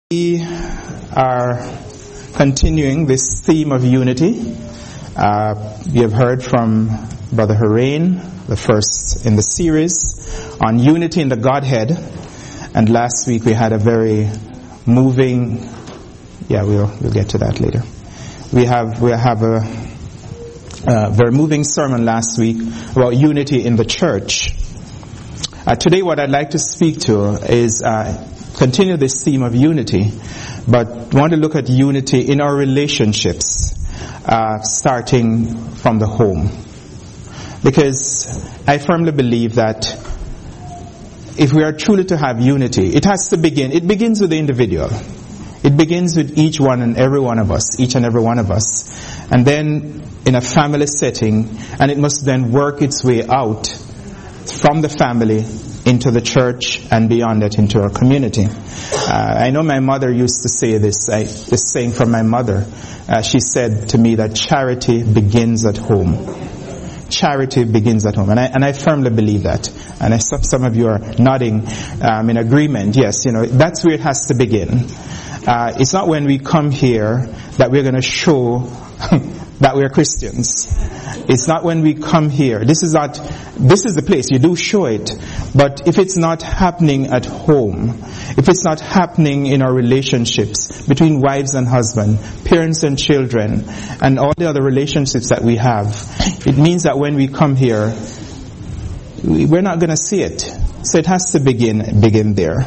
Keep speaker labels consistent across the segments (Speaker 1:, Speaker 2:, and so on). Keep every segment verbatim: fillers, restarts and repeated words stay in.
Speaker 1: We are continuing this theme of unity. Uh, we have heard from Brother Harain, the first in the series, on unity in the Godhead. And last week we had a very moving, yeah, we'll, we'll get to that later. We have, we have a, a very moving sermon last week about unity in the church. Uh, today what I'd like to speak to is uh, continue this theme of unity, but want to look at unity in our relationships, uh, starting from the home. Because I firmly believe that if we are truly to have unity, it has to begin, it begins with the individual. It begins with each one and every one of us, each and every one of us. And then in a family setting, and it must then work its way out from the family into the church and beyond that into our community. Uh, I know my mother used to say this, I, this saying from my mother. Uh, she said to me that charity begins at home. Charity begins at home. And I, and I firmly believe that. And I, some, some of you are nodding um, in agreement. Yes, you know, that's where it has to begin. Uh, it's not when we come here that we're going to show that we're Christians. It's not when we come here. This is not, this is the place. You do show it. But if it's not happening at home, if it's not happening in our relationships between wives and husband, parents and children, and all the other relationships that we have, it means that when we come here, we're not going to see it. So it has to begin, begin there.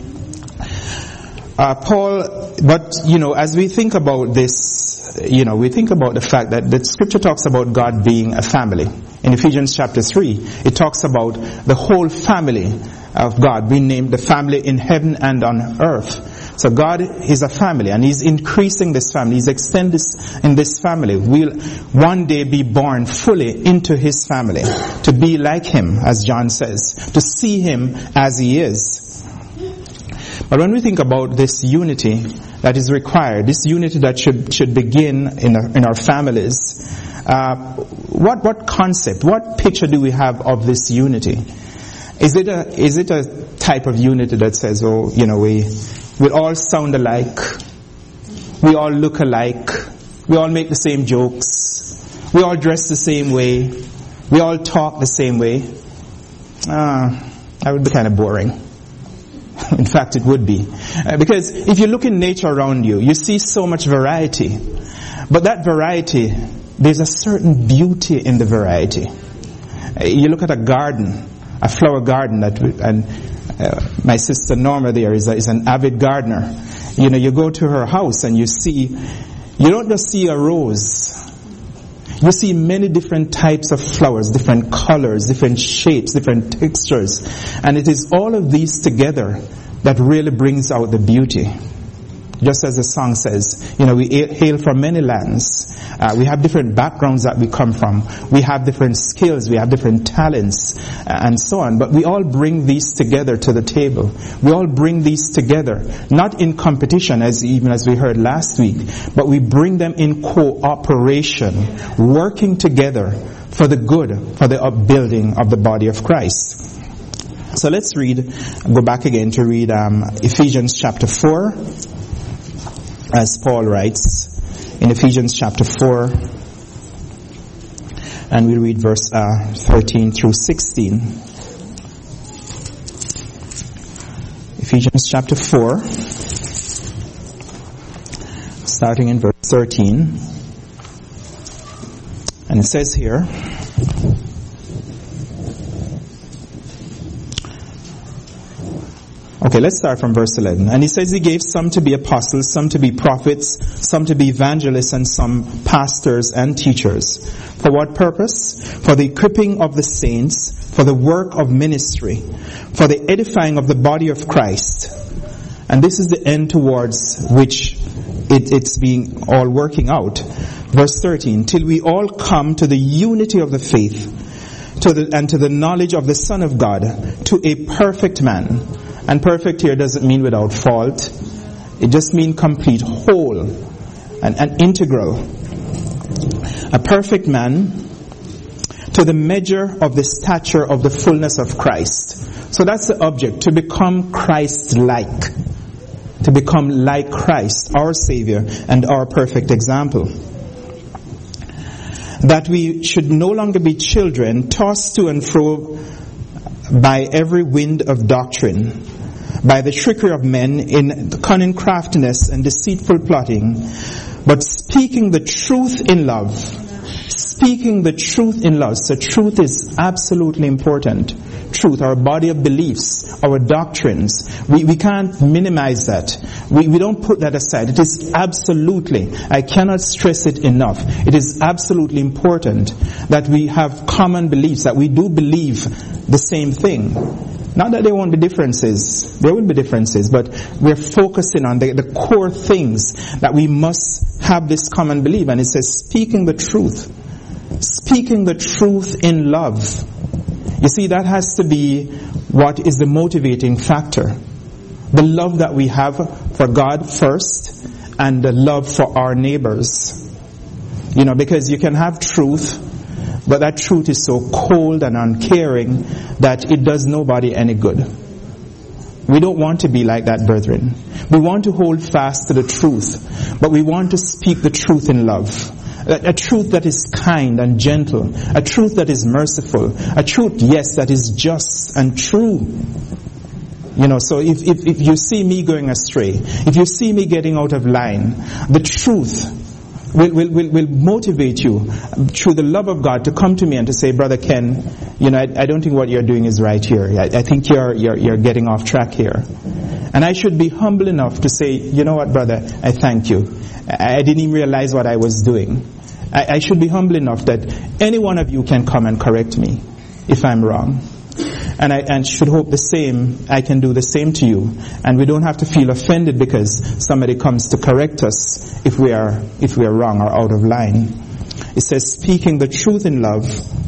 Speaker 1: Uh, Paul, but, you know, as we think about this, you know, we think about the fact that the scripture talks about God being a family. In Ephesians chapter three, it talks about the whole family of God being named the family in heaven and on earth. So God is a family, and He's increasing this family. He's extending this in this family. We'll one day be born fully into His family, to be like Him, as John says, to see Him as He is. But when we think about this unity that is required, this unity that should should begin in our, in our families, uh, what what concept, what picture do we have of this unity? Is it a is it a type of unity that says, oh, you know, we we all sound alike, we all look alike, we all make the same jokes, we all dress the same way, we all talk the same way? Uh, that would be kind of boring. In fact, it would be. Uh, because if you look in nature around you, you see so much variety. But that variety, there's a certain beauty in the variety. Uh, you look at a garden, a flower garden, that, and uh, my sister Norma there is, a, is an avid gardener. You know, you go to her house and you see, you don't just see a rose. You see many different types of flowers, different colors, different shapes, different textures. And it is all of these together that really brings out the beauty. Just as the song says, you know, we hail from many lands. Uh, we have different backgrounds that we come from. We have different skills. We have different talents, uh, and so on. But we all bring these together to the table. We all bring these together, not in competition, as even as we heard last week, but we bring them in cooperation, working together for the good, for the upbuilding of the body of Christ. So let's read, go back again to read um, Ephesians chapter four. As Paul writes in Ephesians chapter four, and we read verse uh, thirteen through sixteen. Ephesians chapter four, starting in verse thirteen. And it says here, okay, let's start from verse eleven. And he says he gave some to be apostles, some to be prophets, some to be evangelists, and some pastors and teachers. For what purpose? For the equipping of the saints, for the work of ministry, for the edifying of the body of Christ. And this is the end towards which it, it's being all working out. Verse thirteen, till we all come to the unity of the faith, to the, and to the knowledge of the Son of God, to a perfect man. And perfect here doesn't mean without fault. It just means complete, whole, and, and integral. A perfect man, to the measure of the stature of the fullness of Christ. So that's the object, to become Christ-like. to become like Christ, our Savior and our perfect example. That we should no longer be children tossed to and fro by every wind of doctrine, by the trickery of men in cunning craftiness and deceitful plotting, but speaking the truth in love. Speaking the truth in love. So truth is absolutely important. Truth, our body of beliefs, our doctrines. We, we can't minimize that. We, we don't put that aside. It is absolutely, I cannot stress it enough. It is absolutely important that we have common beliefs, that we do believe the same thing. Not that there won't be differences. There will be differences, but we're focusing on the, the core things that we must have this common belief. And it says, speaking the truth. Speaking the truth in love. You see, that has to be what is the motivating factor. The love that we have for God first, and the love for our neighbors. You know, because you can have truth, but that truth is so cold and uncaring that it does nobody any good. We don't want to be like that, brethren. We want to hold fast to the truth, but we want to speak the truth in love. A, a truth that is kind and gentle. A truth that is merciful. A truth, yes, that is just and true. You know, so if, if, if you see me going astray, if you see me getting out of line, the truth will, will, will, will motivate you through the love of God to come to me and to say, Brother Ken, you know, I, I don't think what you're doing is right here. I, I think you're, you're, you're getting off track here. And I should be humble enough to say, you know what, brother, I thank you. I, I didn't even realize what I was doing. I, I should be humble enough that any one of you can come and correct me if I'm wrong. And I and should hope the same, I can do the same to you. And we don't have to feel offended because somebody comes to correct us if we are if we are wrong or out of line. It says, speaking the truth in love,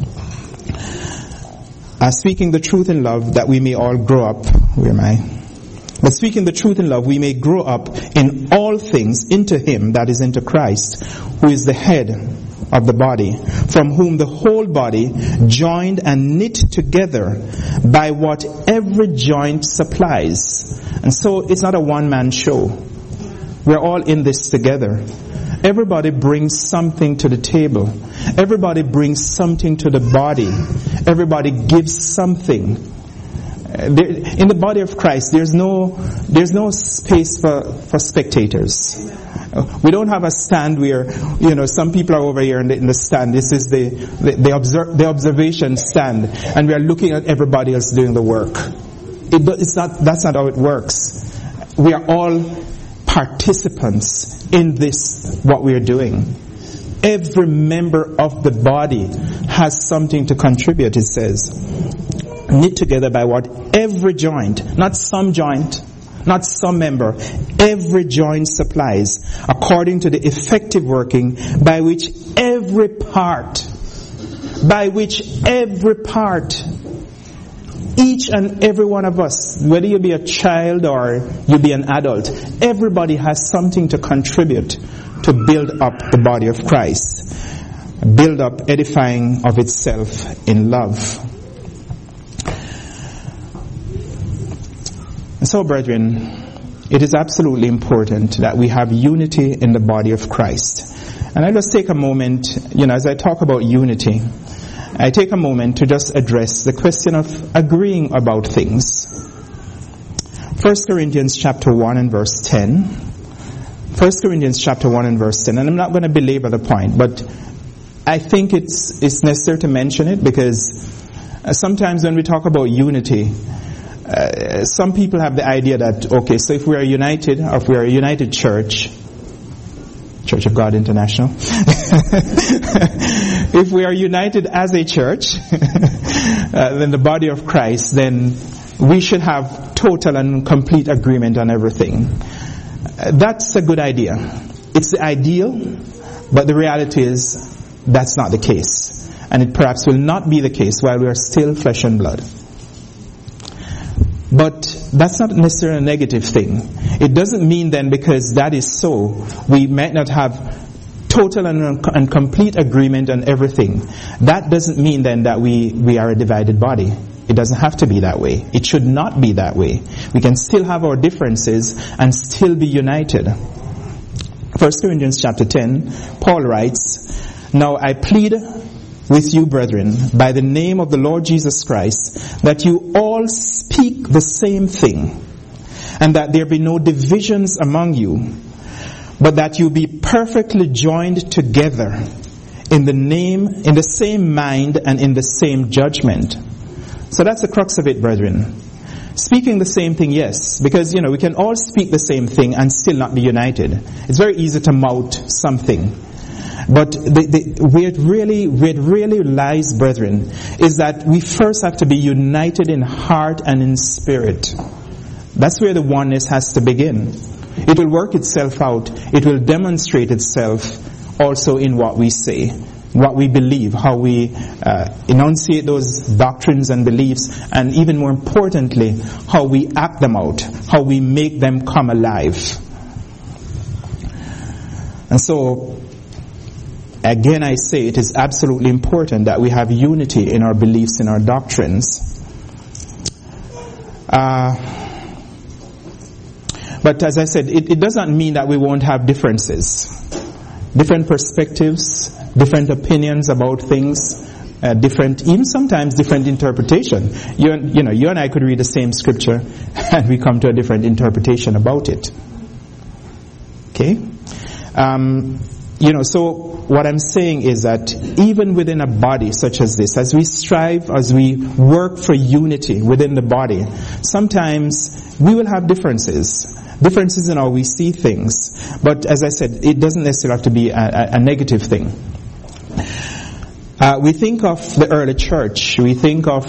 Speaker 1: uh, speaking the truth in love, that we may all grow up. Where am I? But speaking the truth in love, we may grow up in all things into Him, that is, into Christ, who is the head of the body, from whom the whole body, joined and knit together by what every joint supplies. And so it's not a one-man show. We're all in this together. Everybody brings something to the table. Everybody brings something to the body. Everybody gives something. In the body of Christ, there's no there's no space for, for spectators. We don't have a stand where, you know, some people are over here in the, in the stand. This is the the, the, observe, the observation stand, and we are looking at everybody else doing the work. It, it's not that's not how it works. We are all participants in this, what we are doing. Every member of the body has something to contribute, it says. Knit together by what every joint, not some joint, not some member, every joint supplies, according to the effective working by which every part, by which every part, each and every one of us, whether you be a child or you be an adult, everybody has something to contribute to build up the body of Christ, build up edifying of itself in love. So, brethren, it is absolutely important that we have unity in the body of Christ. And I just take a moment, you know, as I talk about unity, I take a moment to just address the question of agreeing about things. First Corinthians chapter one and verse ten. First Corinthians chapter one and verse ten. And I'm not going to belabor the point, but I think it's it's necessary to mention it because sometimes when we talk about unity, Uh, some people have the idea that, okay, so if we are united, or if we are a united church, Church of God International, if we are united as a church, uh, then the body of Christ, then we should have total and complete agreement on everything. Uh, that's a good idea. It's the ideal, but the reality is that's not the case. And it perhaps will not be the case while we are still flesh and blood. But that's not necessarily a negative thing. It doesn't mean then because that is so, we might not have total and, and complete agreement on everything. That doesn't mean then that we, we are a divided body. It doesn't have to be that way. It should not be that way. We can still have our differences and still be united. First Corinthians chapter ten, Paul writes, "Now I plead with you, brethren, by the name of the Lord Jesus Christ, that you all speak the same thing, and that there be no divisions among you, but that you be perfectly joined together in the name, in the same mind and in the same judgment." So that's the crux of it, brethren. Speaking the same thing, yes, because, you know, we can all speak the same thing and still not be united. It's very easy to mouth something. But the, the, where it really, where it really lies, brethren, is that we first have to be united in heart and in spirit. That's where the oneness has to begin. It will work itself out. It will demonstrate itself also in what we say, what we believe, how we uh, enunciate those doctrines and beliefs, and even more importantly, how we act them out, how we make them come alive. And so, again I say, it is absolutely important that we have unity in our beliefs, in our doctrines. Uh, but as I said, it, it does not mean that we won't have differences. Different perspectives, different opinions about things, uh, different, even sometimes different interpretation. You, you know, you and I could read the same scripture and we come to a different interpretation about it. Okay? Um, you know, so what I'm saying is that even within a body such as this, as we strive, as we work for unity within the body, sometimes we will have differences. Differences in how we see things. But as I said, it doesn't necessarily have to be a, a, a negative thing. Uh, we think of the early church. We think of,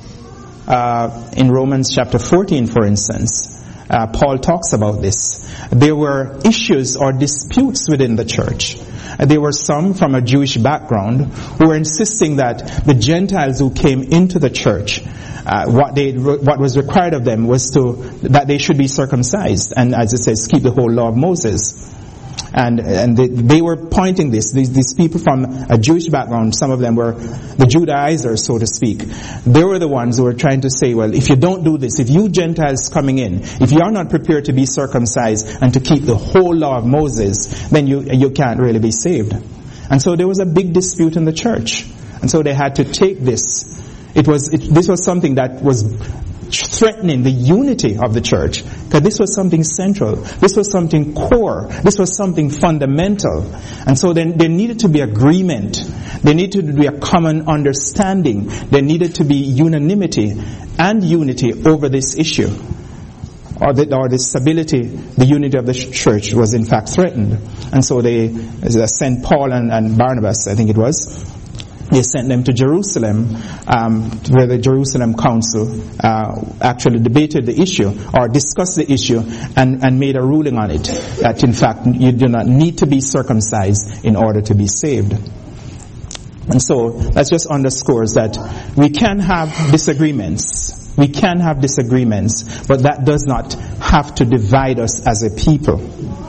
Speaker 1: uh, in Romans chapter fourteen, for instance, uh, Paul talks about this. There were issues or disputes within the church. There were some from a Jewish background who were insisting that the Gentiles who came into the church, Uh, what they, what was required of them was to, that they should be circumcised. And as it says, keep the whole law of Moses. And, and they, they were pointing this, these, these people from a Jewish background, some of them were the Judaizers, so to speak. They were the ones who were trying to say, well, if you don't do this, if you Gentiles coming in, if you are not prepared to be circumcised and to keep the whole law of Moses, then you, you can't really be saved. And so there was a big dispute in the church. And so they had to take this. It was, it, this was something that was threatening the unity of the church. Because this was something central. This was something core. This was something fundamental. And so then there needed to be agreement. There needed to be a common understanding. There needed to be unanimity and unity over this issue. Or the, or the stability, the unity of the church was in fact threatened. And so they sent Paul and, and Barnabas, I think it was, they sent them to Jerusalem, um, where the Jerusalem Council uh, actually debated the issue or discussed the issue and, and made a ruling on it. That in fact you do not need to be circumcised in order to be saved. And so that just underscores that we can have disagreements. We can have disagreements, but that does not have to divide us as a people.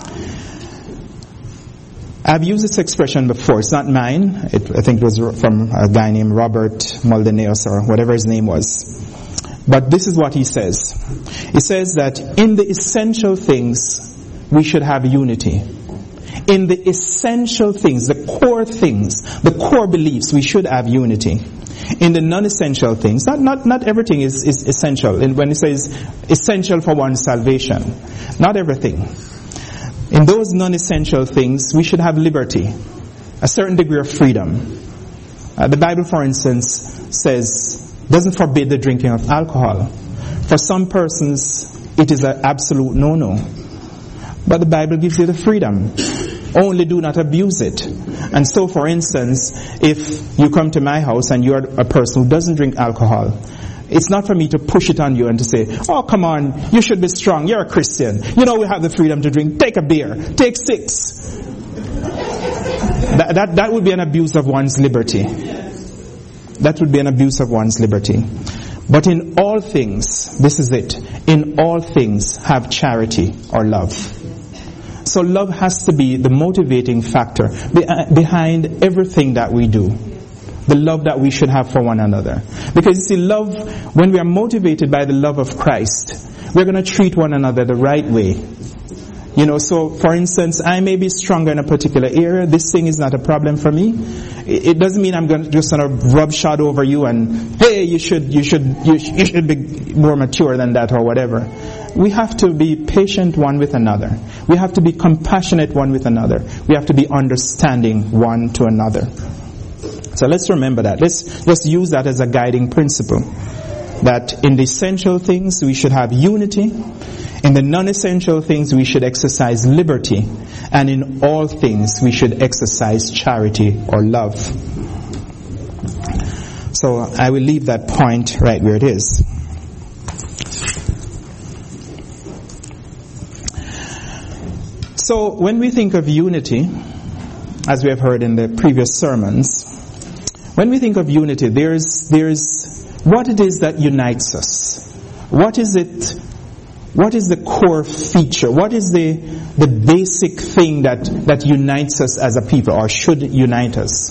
Speaker 1: I've used this expression before. It's not mine. It, I think it was from a guy named Robert Moldeneus or whatever his name was. But this is what he says. He says that in the essential things, we should have unity. In the essential things, the core things, the core beliefs, we should have unity. In the non-essential things, not, not, not everything is, is essential. And when he says essential for one's salvation, not everything. In those non-essential things, we should have liberty, a certain degree of freedom. Uh, the Bible, for instance, says, doesn't forbid the drinking of alcohol. For some persons, it is an absolute no-no. But the Bible gives you the freedom. Only do not abuse it. And so, for instance, if you come to my house and you're a person who doesn't drink alcohol, it's not for me to push it on you and to say, oh, come on, you should be strong, you're a Christian. You know we have the freedom to drink. Take a beer. Take six. That, that, that would be an abuse of one's liberty. That would be an abuse of one's liberty. But in all things, this is it, in all things have charity or love. So love has to be the motivating factor behind everything that we do. the love that we should have for one another. Because you see, love, when we are motivated by the love of Christ, we're going to treat one another the right way. You know, so for instance, I may be stronger in a particular area. This thing is not a problem for me. It doesn't mean I'm going to just sort of rub shot over you and, hey, you should, you should, you should, you should be more mature than that or whatever. We have to be patient one with another. We have to be compassionate one with another. We have to be understanding one to another. So let's remember that. Let's just use that as a guiding principle. That in the essential things we should have unity. In the non-essential things we should exercise liberty. And in all things we should exercise charity or love. So I will leave that point right where it is. So when we think of unity, as we have heard in the previous sermons, when we think of unity, there's there's what it is that unites us. What is it? What is the core feature? What is the the basic thing that, that unites us as a people, or should unite us?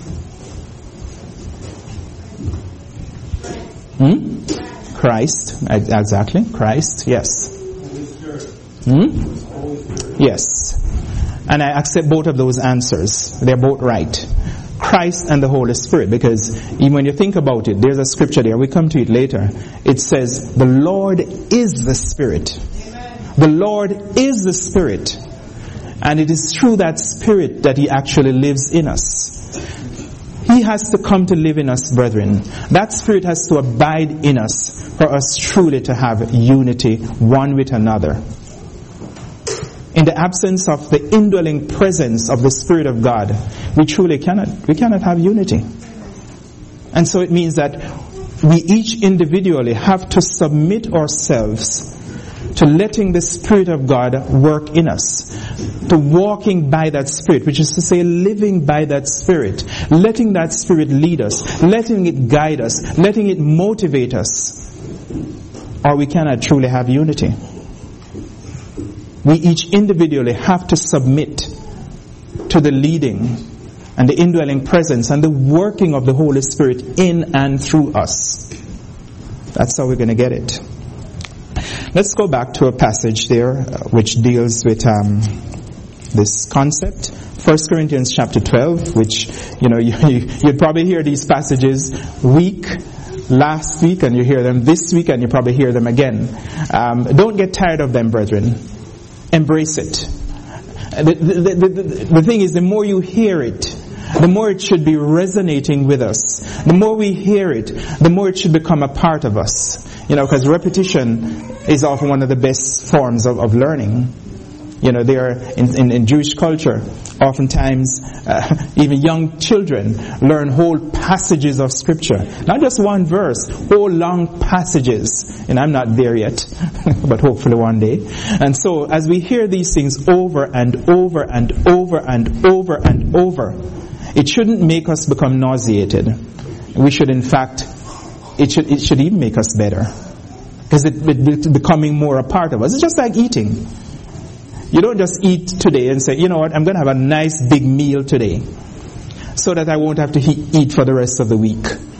Speaker 1: Hmm? Christ. Exactly. Christ. Yes. Hmm? Yes. And I accept both of those answers. They're both right. Christ and the Holy Spirit, because even when you think about it, there's a scripture there, we come to it later. It says, the Lord is the Spirit. Amen. The Lord is the Spirit. And it is through that Spirit that He actually lives in us. He has to come to live in us, brethren. That Spirit has to abide in us for us truly to have unity one with another. In the absence of the indwelling presence of the Spirit of God, we truly cannot, we cannot have unity. And so it means that we each individually have to submit ourselves to letting the Spirit of God work in us, to walking by that Spirit, which is to say living by that Spirit, letting that Spirit lead us, letting it guide us, letting it motivate us, or we cannot truly have unity. We each individually have to submit to the leading and the indwelling presence and the working of the Holy Spirit in and through us. That's how we're going to get it. Let's go back to a passage there uh, which deals with um, this concept. First Corinthians chapter twelve, which, you know, you, you, you'd probably hear these passages week, last week, and you hear them this week, and you probably hear them again. Um, don't get tired of them, brethren. Embrace it. The, the, the, the, the thing is, the more you hear it, the more it should be resonating with us. The more we hear it, the more it should become a part of us. You know, because repetition is often one of the best forms of, of learning. You know, there in, in, in Jewish culture, oftentimes uh, even young children learn whole passages of Scripture. Not just one verse, whole long passages. And I'm not there yet, but hopefully one day. And so as we hear these things over and over and over and over and over, it shouldn't make us become nauseated. We should, in fact, it should it should even make us better. Because it, it, it's becoming more a part of us. It's just like eating. You don't just eat today and say, you know what, I'm going to have a nice big meal today so that I won't have to he- eat for the rest of the week.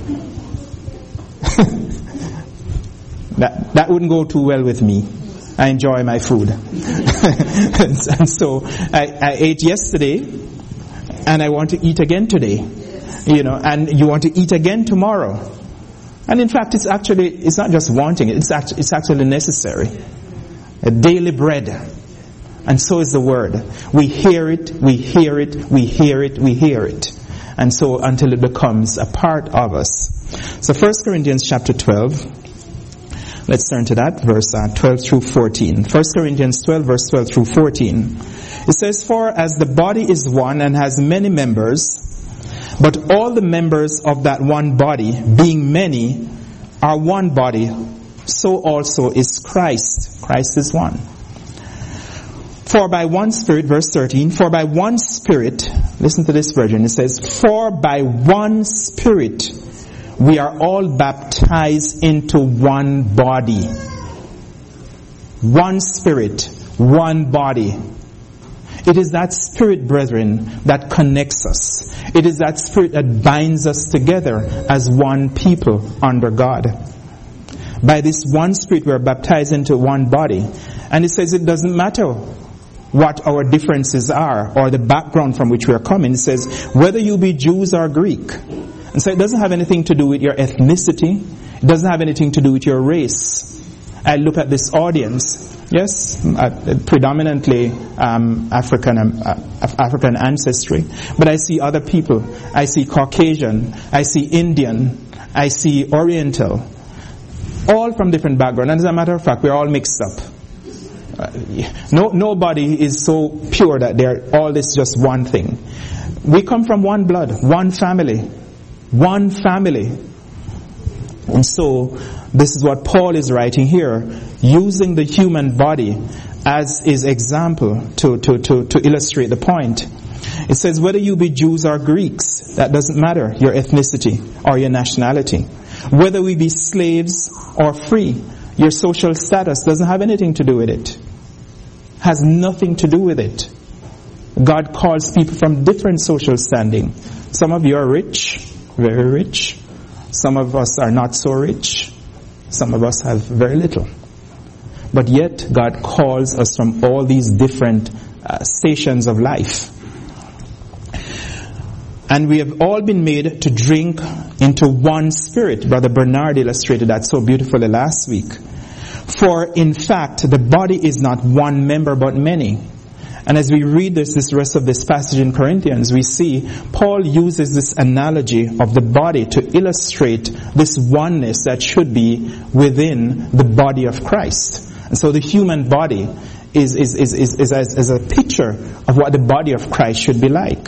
Speaker 1: that that wouldn't go too well with me. I enjoy my food. and, and so I, I ate yesterday and I want to eat again today. You know, and you want to eat again tomorrow. And in fact, it's actually, it's not just wanting it, it's actually, it's actually necessary. A daily bread. And so is the word. We hear it, we hear it, we hear it, we hear it. And so until it becomes a part of us. So First Corinthians chapter twelve. Let's turn to that, verse uh, twelve through fourteen. First Corinthians twelve, verse twelve through fourteen. It says, for as the body is one and has many members, but all the members of that one body, being many, are one body, so also is Christ. Christ is one. For by one Spirit, verse thirteen, for by one Spirit, listen to this version, it says, for by one Spirit we are all baptized into one body. One Spirit, one body. It is that Spirit, brethren, that connects us. It is that Spirit that binds us together as one people under God. By this one Spirit we are baptized into one body. And it says it doesn't matter what our differences are or the background from which we are coming. It says whether you be Jews or Greek. And so it doesn't have anything to do with your ethnicity. It doesn't have anything to do with your race. I look at this audience. Yes, uh, predominantly um, African uh, African ancestry. But I see other people. I see Caucasian. I see Indian. I see Oriental. All from different backgrounds. And as a matter of fact, we're all mixed up. Uh, no, nobody is so pure that they're all this just one thing. We come from one blood, one family, one family. And so, this is what Paul is writing here, using the human body as his example to, to, to, to illustrate the point. It says, whether you be Jews or Greeks, that doesn't matter, your ethnicity or your nationality. Whether we be slaves or free, your social status doesn't have anything to do with it. Has nothing to do with it. God calls people from different social standing. Some of you are rich, very rich. Some of us are not so rich. Some of us have very little. But yet, God calls us from all these different uh, stations of life. And we have all been made to drink into one Spirit. Brother Bernard illustrated that so beautifully last week. For in fact, the body is not one member but many. And as we read this, this rest of this passage in Corinthians, we see Paul uses this analogy of the body to illustrate this oneness that should be within the body of Christ. And so the human body is, is, is, is, is, is, is a picture of what the body of Christ should be like.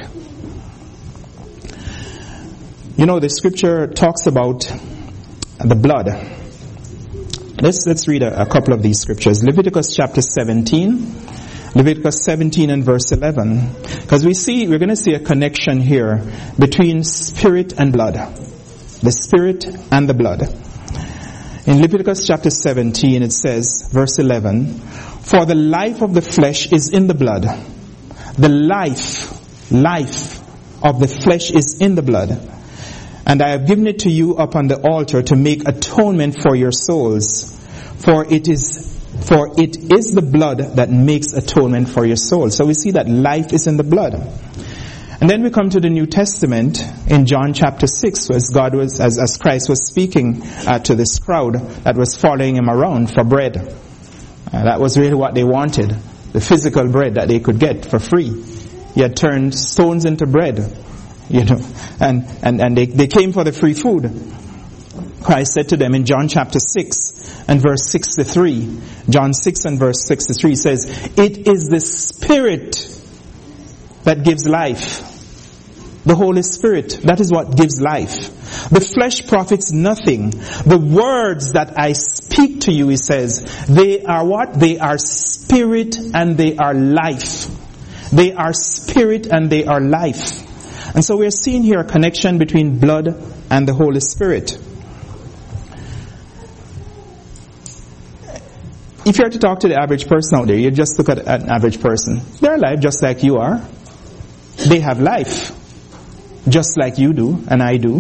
Speaker 1: You know, the scripture talks about the blood. Let's, let's read a, a couple of these scriptures. Leviticus chapter seventeen. Leviticus seventeen and verse eleven. Because we see, we're going to see a connection here between spirit and blood. The spirit and the blood. In Leviticus chapter seventeen it says, verse eleven, for the life of the flesh is in the blood. The life, life of the flesh is in the blood. And I have given it to you upon the altar to make atonement for your souls. For it is For it is the blood that makes atonement for your soul. So we see that life is in the blood. And then we come to the New Testament in John chapter six, as God was, as, as Christ was speaking uh, to this crowd that was following him around for bread. Uh, that was really what they wanted. The physical bread that they could get for free. He had turned stones into bread. You know, and, and, and they, they came for the free food. Christ said to them in John chapter six and verse sixty-three, John six and verse sixty-three says, it is the Spirit that gives life. The Holy Spirit, that is what gives life. The flesh profits nothing. The words that I speak to you, he says, they are what? They are spirit and they are life. They are spirit and they are life. And so we are seeing here a connection between blood and the Holy Spirit. If you are to talk to the average person out there, you just look at an average person. They're alive just like you are. They have life, just like you do and I do.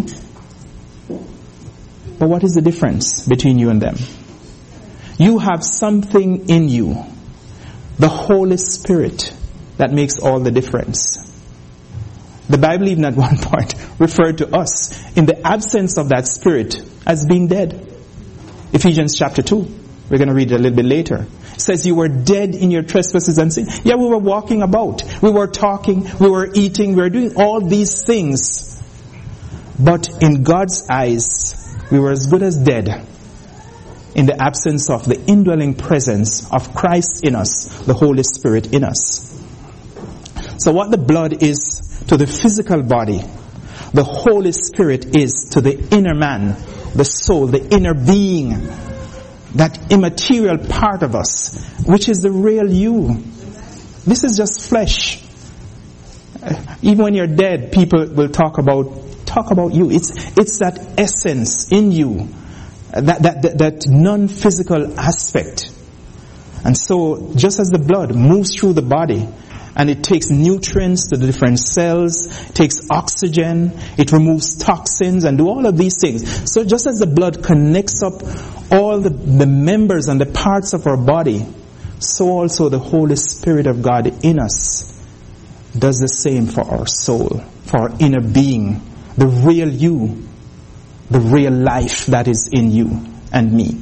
Speaker 1: But what is the difference between you and them? You have something in you, the Holy Spirit, that makes all the difference. The Bible even at one point referred to us in the absence of that Spirit as being dead. Ephesians chapter two. We're going to read it a little bit later. It says you were dead in your trespasses and sin. Yeah, we were walking about. We were talking. We were eating. We were doing all these things. But in God's eyes, we were as good as dead in the absence of the indwelling presence of Christ in us, the Holy Spirit in us. So what the blood is to the physical body, the Holy Spirit is to the inner man, the soul, the inner being, that immaterial part of us, which is the real you. This is just flesh. Even when you're dead, people will talk about talk about you. It's it's that essence in you, that that that, that non-physical aspect. And so, just as the blood moves through the body and it takes nutrients to the different cells, takes oxygen, it removes toxins and do all of these things. So just as the blood connects up all the, the members and the parts of our body, so also the Holy Spirit of God in us does the same for our soul, for our inner being, the real you, the real life that is in you and me.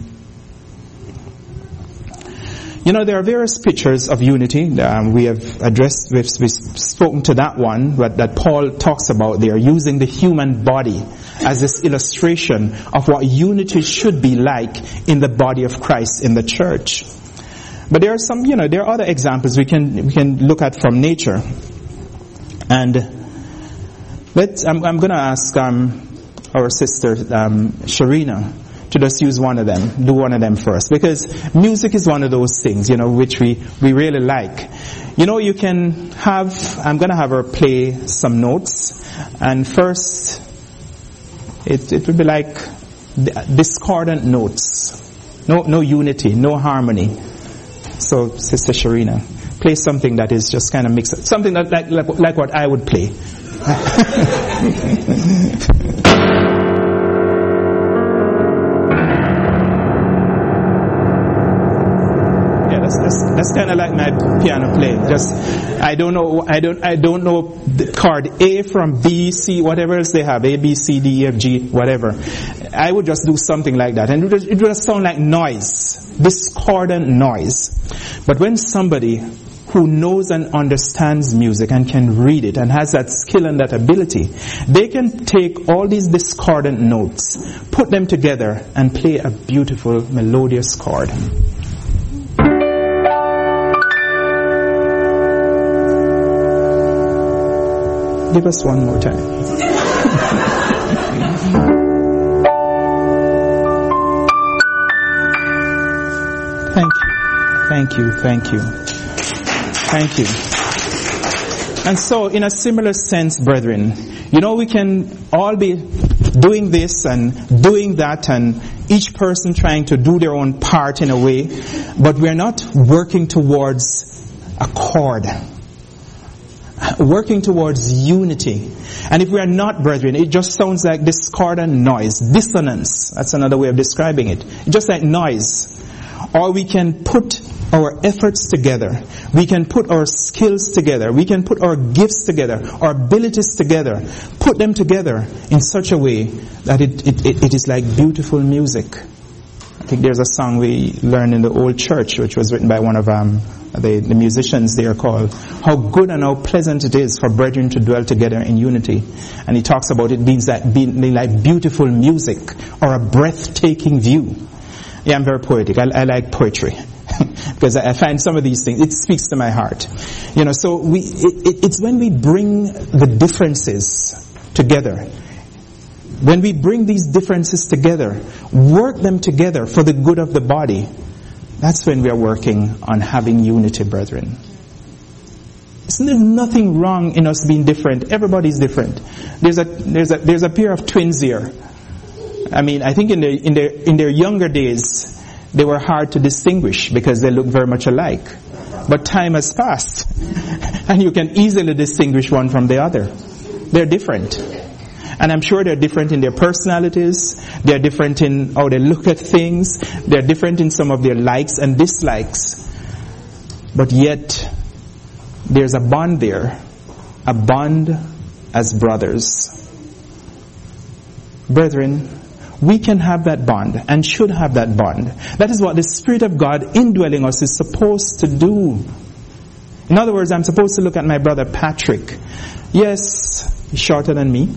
Speaker 1: You know, there are various pictures of unity. Um, we have addressed, we've, we've spoken to that one, but that Paul talks about there, using the human body as this illustration of what unity should be like in the body of Christ in the church. But there are some, you know, there are other examples we can we can look at from nature. And let's, I'm, I'm going to ask um, our sister um, Sharina to just use one of them, do one of them first. Because music is one of those things, you know, which we, we really like. You know, you can have, I'm going to have her play some notes. And first, it, it would be like discordant notes. No, no unity, no harmony. So, Sister Sharina, play something that is just kind of mixed up. Something that, like, like, like what I would play. That's, that's, that's kind of like my piano playing. Just, I don't know, I don't, I don't know the chord A from B, C, whatever else they have, A, B, C, D, E, F, G, whatever. I would just do something like that, and it would, it would sound like noise, discordant noise. But when somebody who knows and understands music and can read it and has that skill and that ability, they can take all these discordant notes, put them together, and play a beautiful melodious chord. Give us one more time. Thank you. Thank you. Thank you. Thank you. And so, in a similar sense, brethren, you know, we can all be doing this and doing that, and each person trying to do their own part in a way, but we're not working towards a chord. Working towards unity. And if we are not, brethren, it just sounds like discordant noise, dissonance. That's another way of describing it. Just like noise. Or we can put our efforts together. We can put our skills together. We can put our gifts together, our abilities together. Put them together in such a way that it, it, it, it is like beautiful music. I think there's a song we learned in the old church, which was written by one of um, the, the musicians there, called "How Good and How Pleasant It Is for Brethren to Dwell Together in Unity." And he talks about it being like, being like beautiful music or a breathtaking view. Yeah, I'm very poetic. I, I like poetry because I, I find some of these things, it speaks to my heart. You know, so we it, it, it's when we bring the differences together. When we bring these differences together, work them together for the good of the body, that's when we are working on having unity, brethren. Isn't there nothing wrong in us being different? Everybody's different. There's a there's a there's a pair of twins here. I mean, I think in their in their in their younger days they were hard to distinguish because they look very much alike. But time has passed, and you can easily distinguish one from the other. They're different. And I'm sure they're different in their personalities, they're different in how they look at things, they're different in some of their likes and dislikes. But yet, there's a bond there, a bond as brothers. Brethren, we can have that bond and should have that bond. That is what the Spirit of God indwelling us is supposed to do. In other words, I'm supposed to look at my brother Patrick. Yes, he's shorter than me.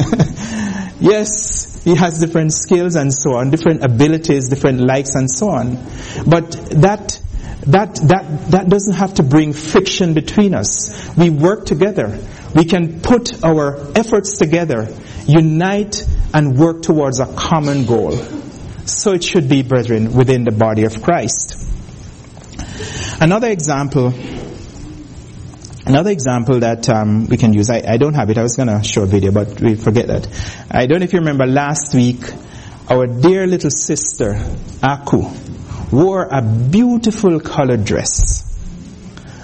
Speaker 1: Yes, he has different skills and so on, different abilities, different likes and so on. But that that that that doesn't have to bring friction between us. We work together. We can put our efforts together, unite and work towards a common goal. So it should be, brethren, within the body of Christ. Another example Another example that um, we can use, I, I don't have it, I was going to show a video, but we forget that. I don't know if you remember last week, our dear little sister, Aku, wore a beautiful colored dress.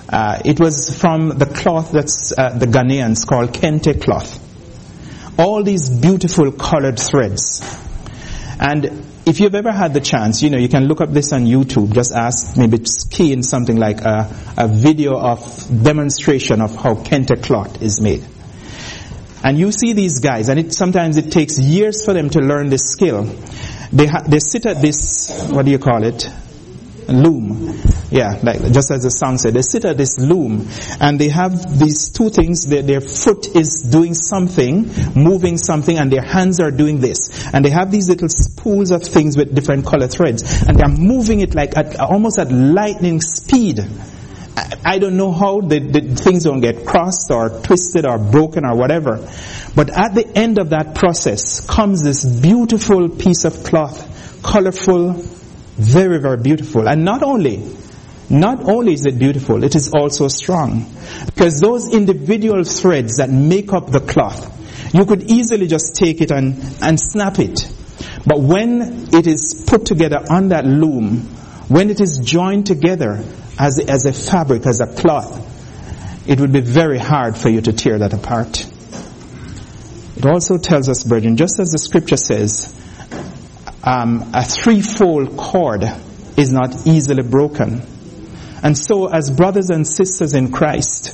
Speaker 1: Uh, it was from the cloth that's uh, the Ghanaians call kente cloth. All these beautiful colored threads. And if you've ever had the chance, you know, you can look up this on YouTube. Just ask, maybe key in something like a, a video of demonstration of how kente cloth is made. And you see these guys, and it, sometimes it takes years for them to learn this skill. They ha- they sit at this, what do you call it? Loom. Yeah, like just as the song said, they sit at this loom, and they have these two things. Their, their foot is doing something, moving something, and their hands are doing this. And they have these little spools of things with different color threads, and they're moving it like at, almost at lightning speed. I, I don't know how the, the things don't get crossed or twisted or broken or whatever. But at the end of that process comes this beautiful piece of cloth, colorful, very, very beautiful. And not only, not only is it beautiful, it is also strong. Because those individual threads that make up the cloth, you could easily just take it and, and snap it. But when it is put together on that loom, when it is joined together as a, as a fabric, as a cloth, it would be very hard for you to tear that apart. It also tells us, brethren, just as the scripture says, Um, a threefold cord is not easily broken. And so as brothers and sisters in Christ,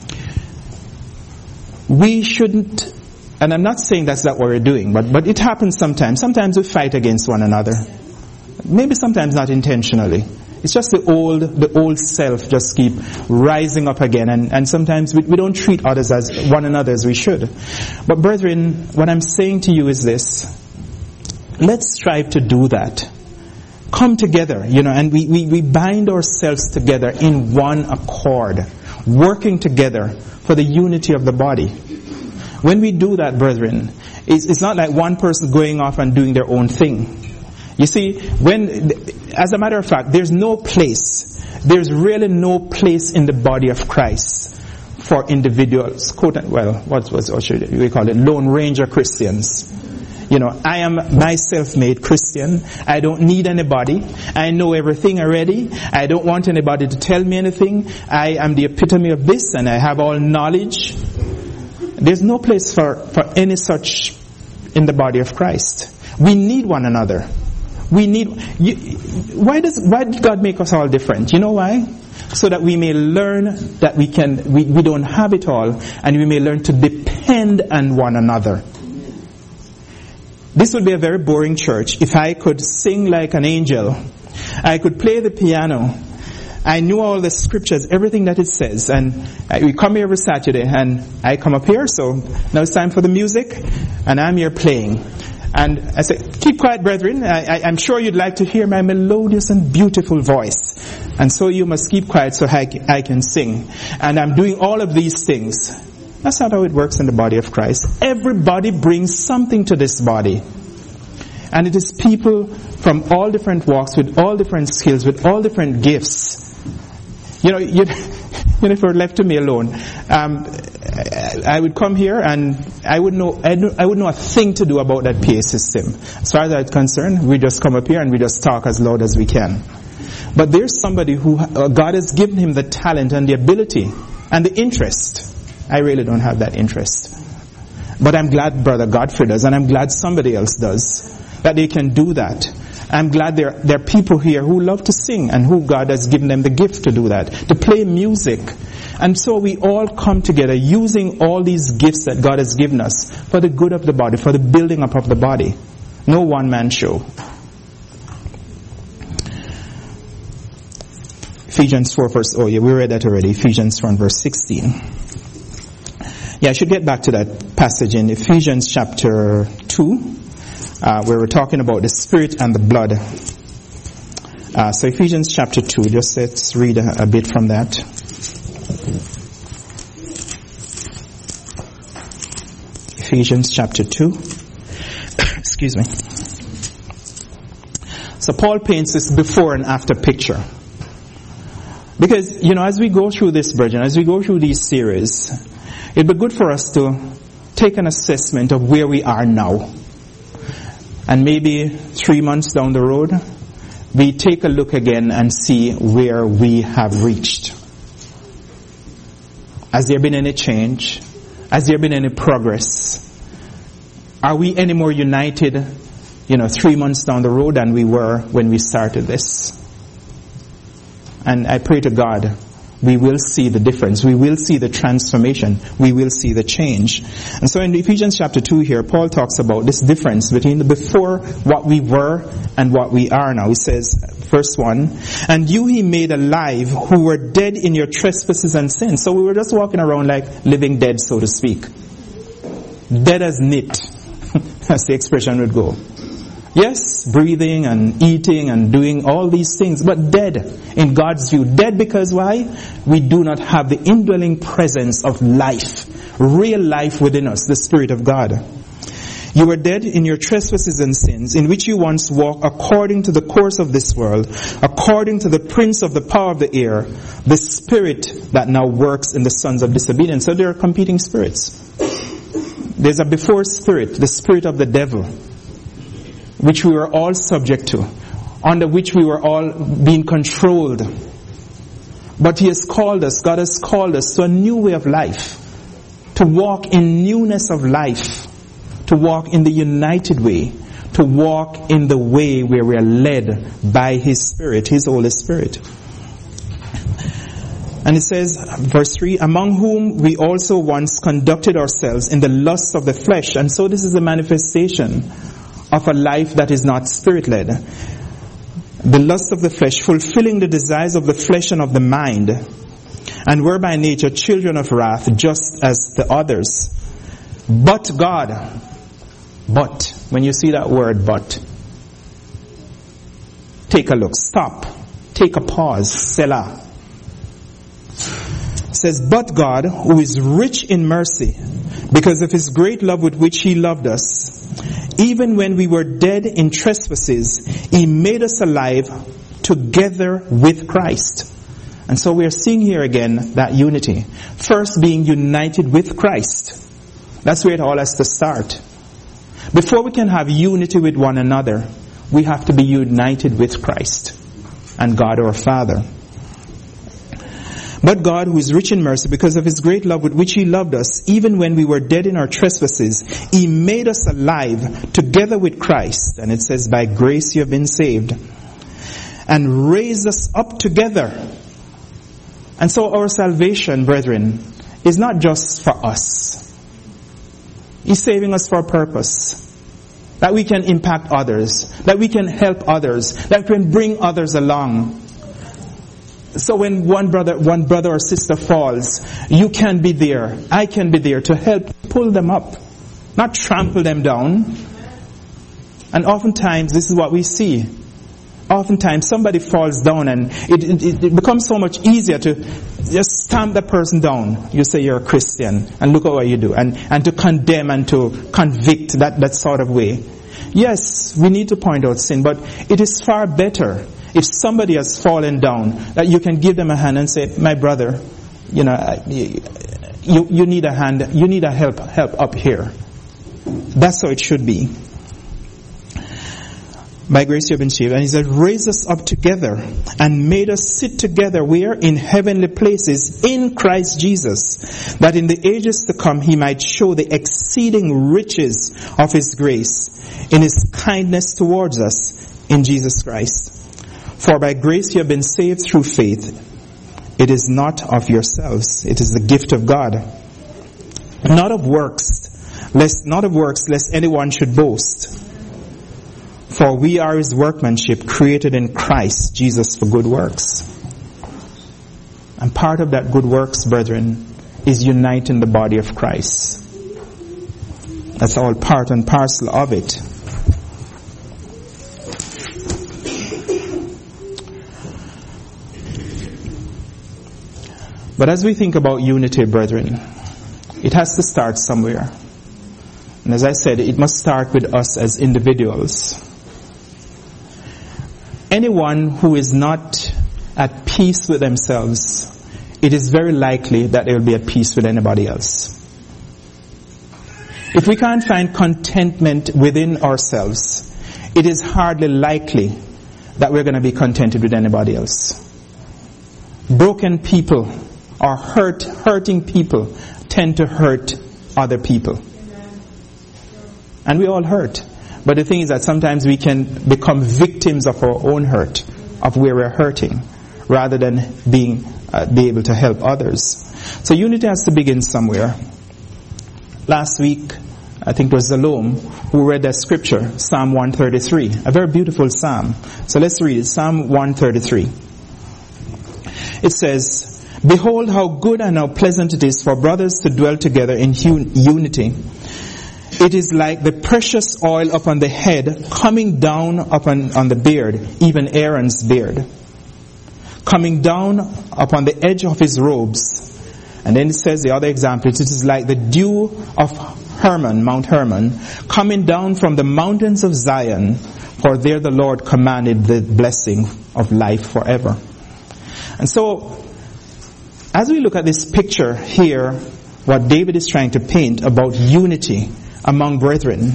Speaker 1: we shouldn't, and I'm not saying that's not what we're doing, but, but it happens sometimes. Sometimes we fight against one another. Maybe sometimes not intentionally. It's just the old, the old self just keep rising up again, and, and sometimes we, we don't treat others as one another as we should. But brethren, what I'm saying to you is this. Let's strive to do that. Come together, you know, and we, we, we bind ourselves together in one accord, working together for the unity of the body. When we do that, brethren, it's, it's not like one person going off and doing their own thing. You see, when, as a matter of fact, there's no place, there's really no place in the body of Christ for individuals, quote, well, what was, what should we call it, Lone Ranger Christians. You know, I am my self-made Christian. I don't need anybody. I know everything already. I don't want anybody to tell me anything. I am the epitome of this, and I have all knowledge. There's no place for, for any such in the body of Christ. We need one another. We need, you, why does, why did God make us all different? You know why? So that we may learn that we can, we, we don't have it all, and we may learn to depend on one another. This would be a very boring church if I could sing like an angel. I could play the piano. I knew all the scriptures, everything that it says. And we come here every Saturday, and I come up here, so now it's time for the music, and I'm here playing. And I say, keep quiet, brethren. I, I, I'm sure you'd like to hear my melodious and beautiful voice. And so you must keep quiet so I, I can sing. And I'm doing all of these things. That's not how it works in the body of Christ. Everybody brings something to this body. And it is people from all different walks, with all different skills, with all different gifts. You know, you, you know, if you're left to me alone, um, I would come here and I would know, I would I would know a thing to do about that P A system. As far as I'm concerned, we just come up here and we just talk as loud as we can. But there's somebody who uh, God has given him the talent and the ability and the interest. I really don't have that interest. But I'm glad Brother Godfrey does, and I'm glad somebody else does, that they can do that. I'm glad there, there are people here who love to sing and who God has given them the gift to do that, to play music. And so we all come together using all these gifts that God has given us for the good of the body, for the building up of the body. No one-man show. Ephesians four verse, oh yeah, we read that already. Ephesians one verse sixteen. Yeah, I should get back to that passage in Ephesians chapter two, uh, where we're talking about the Spirit and the blood. Uh, so Ephesians chapter two, just let's read a, a bit from that. Ephesians chapter two. Excuse me. So Paul paints this before and after picture. Because, you know, as we go through this, brethren, as we go through these series, it'd be good for us to take an assessment of where we are now. And maybe three months down the road, we take a look again and see where we have reached. Has there been any change? Has there been any progress? Are we any more united, you know, three months down the road than we were when we started this? And I pray to God, we will see the difference. We will see the transformation. We will see the change. And so in Ephesians chapter two here, Paul talks about this difference between the before what we were and what we are now. He says, verse one, and you he made alive who were dead in your trespasses and sins. So we were just walking around like living dead, so to speak. Dead as knit, as the expression would go. Yes, breathing and eating and doing all these things, but dead in God's view. Dead because why? We do not have the indwelling presence of life, real life within us, the Spirit of God. You were dead in your trespasses and sins, in which you once walked according to the course of this world, according to the prince of the power of the air, the spirit that now works in the sons of disobedience. So there are competing spirits. There's a before spirit, the spirit of the devil, which we were all subject to, under which we were all being controlled. But He has called us, God has called us to a new way of life, to walk in newness of life, to walk in the united way, to walk in the way where we are led by His Spirit, His Holy Spirit. And it says, verse three, among whom we also once conducted ourselves in the lusts of the flesh. And so this is the manifestation of a life that is not spirit-led. The lust of the flesh, fulfilling the desires of the flesh and of the mind, and were by nature children of wrath, just as the others. But God, but, when you see that word but, take a look, stop, take a pause, Selah. It says, but God, who is rich in mercy, because of His great love with which He loved us, even when we were dead in trespasses, He made us alive together with Christ. And so we are seeing here again that unity. First, being united with Christ. That's where it all has to start. Before we can have unity with one another, we have to be united with Christ and God our Father. But God, who is rich in mercy, because of His great love with which He loved us, even when we were dead in our trespasses, He made us alive together with Christ. And it says, by grace you have been saved. And raised us up together. And so our salvation, brethren, is not just for us. He's saving us for a purpose. That we can impact others. That we can help others. That we can bring others along. So when one brother, one brother or sister falls, you can be there. I can be there to help pull them up, not trample them down. And oftentimes, this is what we see. Oftentimes, somebody falls down, and it, it, it becomes so much easier to just stamp that person down. You say you're a Christian, and look at what you do, and and to condemn and to convict that that sort of way. Yes, we need to point out sin, but it is far better if somebody has fallen down, that you can give them a hand and say, my brother, you know, you, you need a hand, you need a help, help up here. That's how it should be. By grace you have been saved. And He said, raised us up together and made us sit together where? In heavenly places in Christ Jesus, that in the ages to come He might show the exceeding riches of His grace in His kindness towards us in Jesus Christ. For by grace you have been saved through faith. It is not of yourselves. It is the gift of God. Not of works, lest, not of works, lest anyone should boast. For we are His workmanship, created in Christ Jesus for good works. And part of that good works, brethren, is uniting the body of Christ. That's all part and parcel of it. But as we think about unity, brethren, it has to start somewhere. And as I said, it must start with us as individuals. Anyone who is not at peace with themselves, it is very likely that they will be at peace with anybody else. If we can't find contentment within ourselves, it is hardly likely that we're going to be contented with anybody else. Broken people or hurt, hurting people tend to hurt other people. And we all hurt. But the thing is that sometimes we can become victims of our own hurt, of where we're hurting, rather than being uh, be able to help others. So unity has to begin somewhere. Last week, I think it was Zalom who read that scripture, Psalm one thirty-three, a very beautiful psalm. So let's read it, Psalm one thirty-three. It says, "Behold how good and how pleasant it is for brothers to dwell together in un- unity. It is like the precious oil upon the head, coming down upon on the beard, even Aaron's beard, coming down upon the edge of his robes." And then it says the other example, it is like the dew of Hermon, Mount Hermon, coming down from the mountains of Zion, for there the Lord commanded the blessing of life forever. And so, as we look at this picture here, what David is trying to paint about unity among brethren,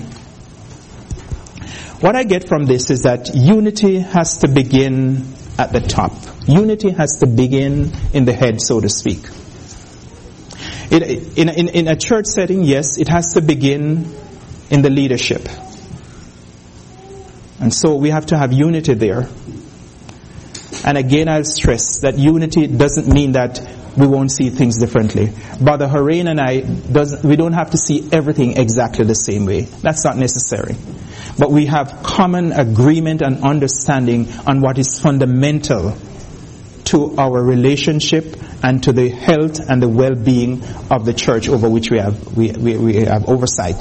Speaker 1: what I get from this is that unity has to begin at the top. Unity has to begin in the head, so to speak. It, in, in, in a church setting, yes, it has to begin in the leadership. And so we have to have unity there. And again, I'll stress that unity doesn't mean that we won't see things differently. Brother Horain and I, doesn't, we don't have to see everything exactly the same way. That's not necessary. But we have common agreement and understanding on what is fundamental to our relationship and to the health and the well-being of the church over which we have we, we, we have oversight.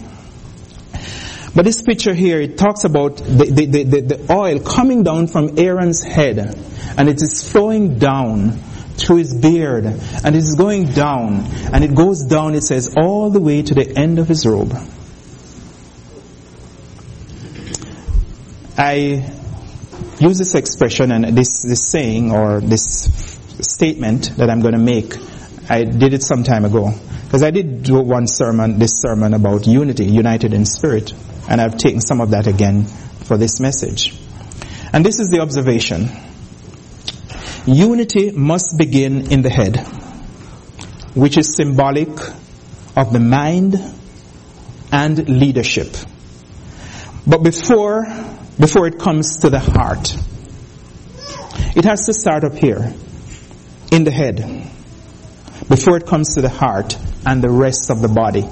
Speaker 1: But this picture here, it talks about the, the, the, the oil coming down from Aaron's head, and it is flowing down through his beard, and it is going down, and it goes down, it says, all the way to the end of his robe. I use this expression and this, this saying or this statement that I'm going to make. I did it some time ago because I did do one sermon, this sermon about unity, united in spirit, and I've taken some of that again for this message. And this is the observation. Unity must begin in the head, which is symbolic of the mind and leadership. But before Before it comes to the heart, it has to start up here, in the head, before it comes to the heart and the rest of the body.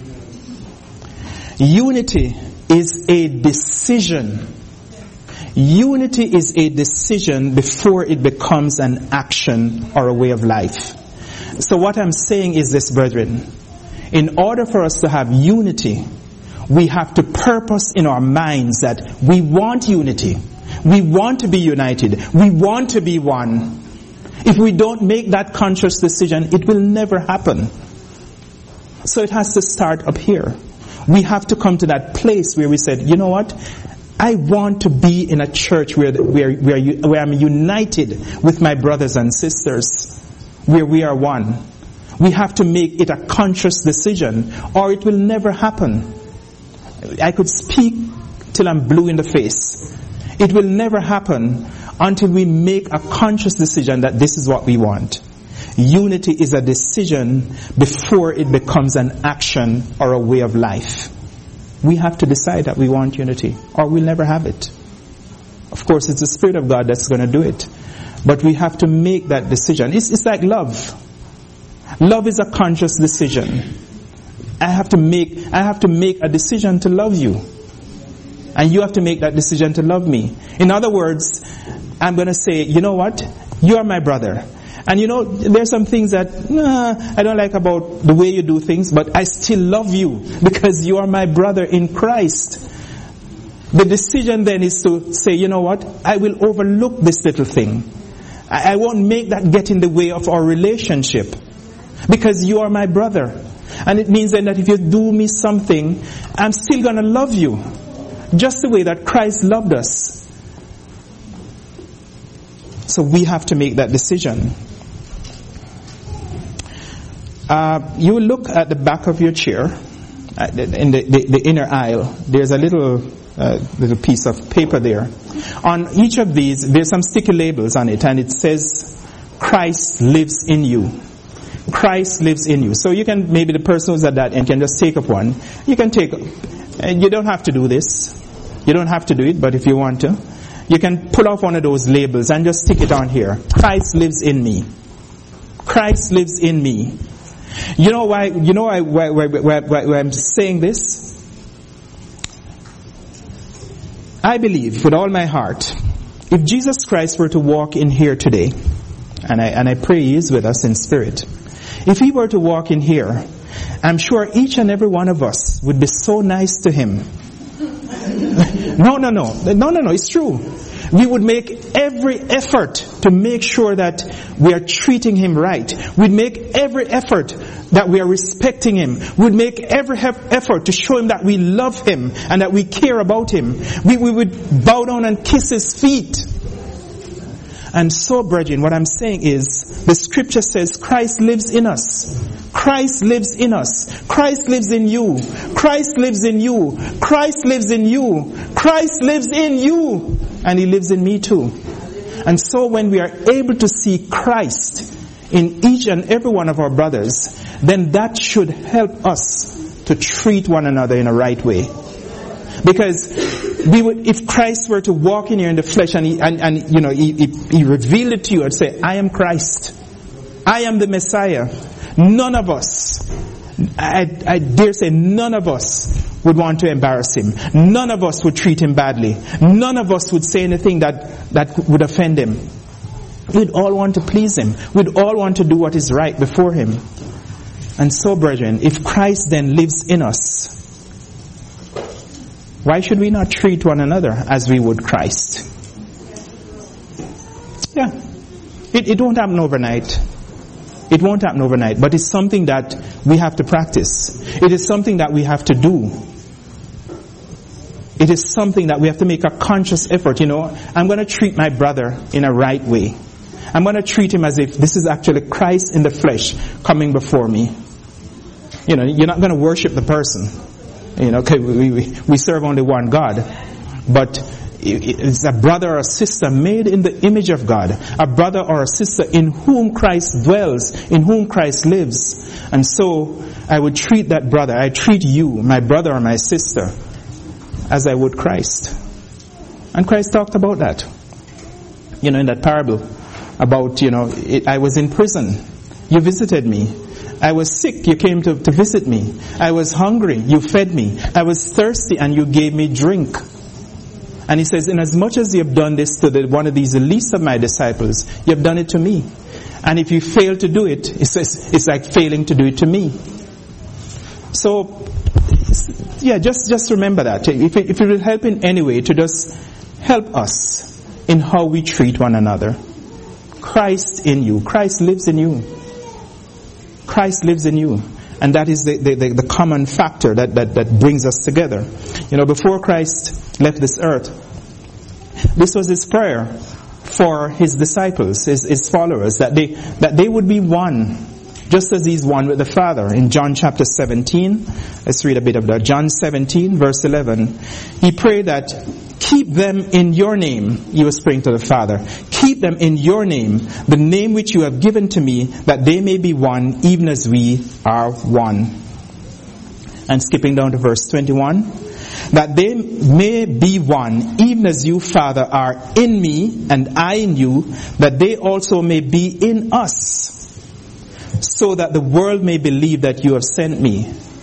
Speaker 1: Unity is a decision. Unity is a decision before it becomes an action or a way of life. So what I'm saying is this, brethren. In order for us to have unity, we have to purpose in our minds that we want unity. We want to be united. We want to be one. If we don't make that conscious decision, it will never happen. So it has to start up here. We have to come to that place where we said, you know what? I want to be in a church where, where, where, where I'm united with my brothers and sisters, where we are one. We have to make it a conscious decision, or it will never happen. I could speak till I'm blue in the face. It will never happen until we make a conscious decision that this is what we want. Unity is a decision before it becomes an action or a way of life. We have to decide that we want unity, or we'll never have it. Of course, it's the Spirit of God that's going to do it. But we have to make that decision. It's, it's like love. Love is a conscious decision. I have to make, I have to make a decision to love you. And you have to make that decision to love me. In other words, I'm going to say, you know what? You are my brother. And you know, there's some things that nah, I don't like about the way you do things, but I still love you because you are my brother in Christ. The decision then is to say, you know what? I will overlook this little thing. I, I won't make that get in the way of our relationship because you are my brother. And it means then that if you do me something, I'm still going to love you. Just the way that Christ loved us. So we have to make that decision. Uh, you will look at the back of your chair, in the, the, the inner aisle. There's a little uh, little piece of paper there. On each of these, there's some sticky labels on it, and it says Christ lives in you. Christ lives in you. So you can, maybe the person who's at that end can just take up one. You can take, and you don't have to do this. You don't have to do it, but if you want to, you can pull off one of those labels and just stick it on here. Christ lives in me. Christ lives in me. You know why, you know why, why, why, why, why I'm saying this? I believe with all my heart, if Jesus Christ were to walk in here today, and I, and I pray He is with us in spirit, if He were to walk in here, I'm sure each and every one of us would be so nice to Him. No, no, no. No, no, no. It's true. We would make every effort to make sure that we are treating Him right. We'd make every effort that we are respecting Him. We'd make every hef- effort to show Him that we love Him and that we care about Him. We, we would bow down and kiss His feet. And so, brethren, what I'm saying is, the scripture says Christ lives in us. Christ lives in us. Christ lives in you. Christ lives in you. Christ lives in you. Christ lives in you. And He lives in me too. And so when we are able to see Christ in each and every one of our brothers, then that should help us to treat one another in a right way. Because we would, if Christ were to walk in here in the flesh and he, and, and you know, he, he, he revealed it to you and say, I am Christ. I am the Messiah. None of us, I, I dare say none of us would want to embarrass Him. None of us would treat Him badly. None of us would say anything that, that would offend Him. We'd all want to please Him. We'd all want to do what is right before Him. And so, brethren, if Christ then lives in us, why should we not treat one another as we would Christ? Yeah. It, it won't happen overnight. It won't happen overnight, but it's something that we have to practice. It is something that we have to do. It is something that we have to make a conscious effort. You know, I'm going to treat my brother in a right way. I'm going to treat him as if this is actually Christ in the flesh coming before me. You know, you're not going to worship the person. You know, okay, we, we, we serve only one God. But it's a brother or a sister made in the image of God. A brother or a sister in whom Christ dwells, in whom Christ lives. And so, I would treat that brother, I treat you, my brother or my sister, as I would Christ. And Christ talked about that. You know, in that parable about, you know, it, I was in prison. You visited me. I was sick, you came to, to visit me. I was hungry, you fed me. I was thirsty and you gave me drink. And He says, inasmuch as you have done this to the, one of these least of my disciples, you have done it to me. And if you fail to do it, it says, it's like failing to do it to me. So, yeah, just, just remember that. If it, if it will help in any way, to just help us in how we treat one another. Christ in you. Christ lives in you. Christ lives in you. And that is the, the, the, the common factor that, that, that brings us together. You know, before Christ left this earth, this was His prayer for His disciples, His, His followers, that they, that they would be one, just as He's one with the Father. In John chapter seventeen, let's read a bit of that. John seventeen, verse eleven. He prayed that, keep them in your name. He was praying to the Father. Keep them in your name, the name which you have given to me, that they may be one, even as we are one. And skipping down to verse twenty-one. That they may be one, even as you, Father, are in me, and I in you, that they also may be in us, so that the world may believe that you have sent me.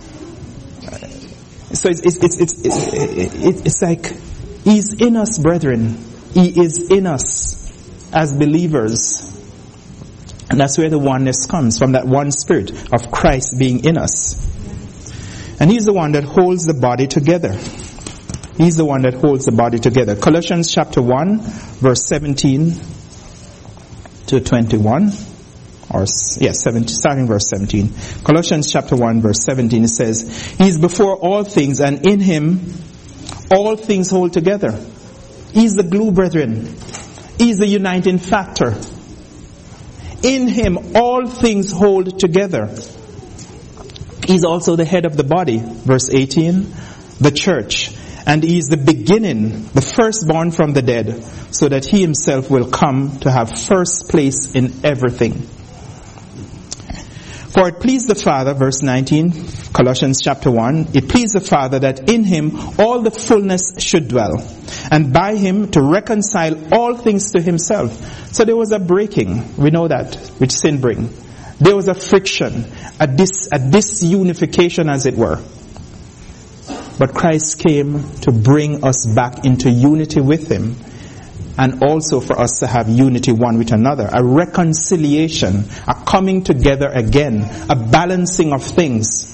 Speaker 1: So it's, it's, it's, it's, it's, it's like, He's in us, brethren. He is in us as believers. And that's where the oneness comes, from that one Spirit of Christ being in us. And He's the one that holds the body together. He's the one that holds the body together. Colossians chapter one, verse seventeen to twenty-one. Or, yes, seventeen, starting verse seventeen. Colossians chapter one, verse seventeen, it says, He is before all things, and in Him all things hold together. He's the glue, brethren. He's the uniting factor. In Him all things hold together. He's also the head of the body. Verse eighteen, the church. And he is the beginning, the firstborn from the dead, so that he himself will come to have first place in everything. For it pleased the Father, verse nineteen, Colossians chapter one, it pleased the Father that in him all the fullness should dwell, and by him to reconcile all things to himself. So there was a breaking, we know that, which sin brings. There was a friction, a, dis, a disunification as it were. But Christ came to bring us back into unity with him, and also for us to have unity one with another, a reconciliation, a coming together again, a balancing of things.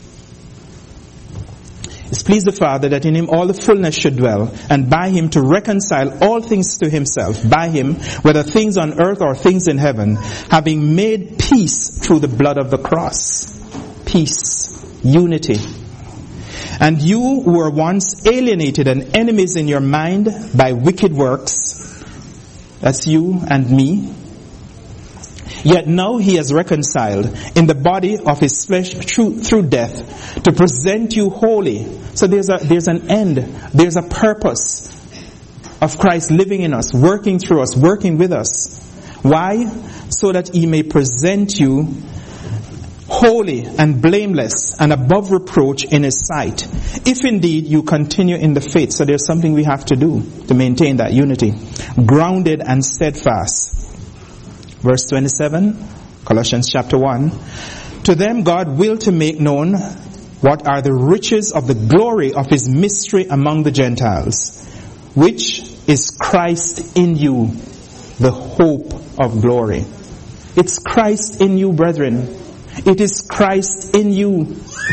Speaker 1: It's pleased the Father that in him all the fullness should dwell, and by him to reconcile all things to himself, by him, whether things on earth or things in heaven, having made peace through the blood of the cross. Peace, unity. And you who were once alienated and enemies in your mind by wicked works, that's you and me, yet now he has reconciled in the body of his flesh through, through death to present you holy. So there's a, there's an end, there's a purpose of Christ living in us, working through us, working with us. Why? So that he may present you holy and blameless and above reproach in his sight, if indeed you continue in the faith. So there's something we have to do to maintain that unity. Grounded and steadfast. Verse twenty-seven, Colossians chapter one. To them God willed to make known what are the riches of the glory of his mystery among the Gentiles, which is Christ in you, the hope of glory. It's Christ in you, brethren. It is Christ in you.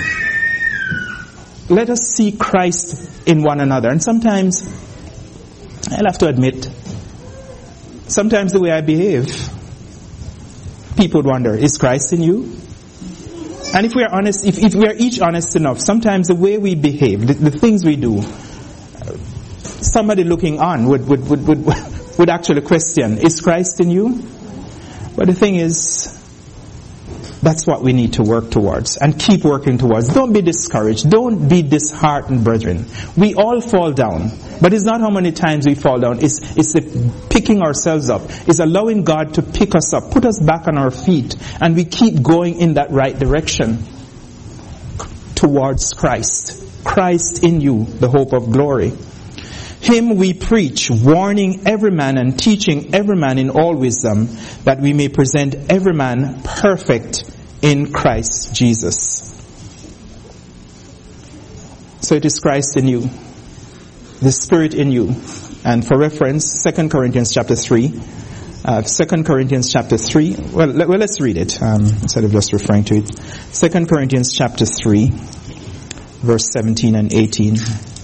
Speaker 1: Let us see Christ in one another. And sometimes, I'll have to admit, sometimes the way I behave, people would wonder, is Christ in you? And if we are honest, if, if we are each honest enough, sometimes the way we behave, the, the things we do, somebody looking on would, would, would, would, would actually question, is Christ in you? But the thing is, that's what we need to work towards and keep working towards. Don't be discouraged. Don't be disheartened, brethren. We all fall down. But it's not how many times we fall down. It's, it's the picking ourselves up. It's allowing God to pick us up, put us back on our feet, and we keep going in that right direction towards Christ. Christ in you, the hope of glory. Him we preach, warning every man and teaching every man in all wisdom, that we may present every man perfect in Christ Jesus. So it is Christ in you, the Spirit in you. And for reference, Second Corinthians chapter three. Uh, Second Corinthians chapter three. Well, let, well let's read it um, instead of just referring to it. Second Corinthians chapter three, verse seventeen and eighteen.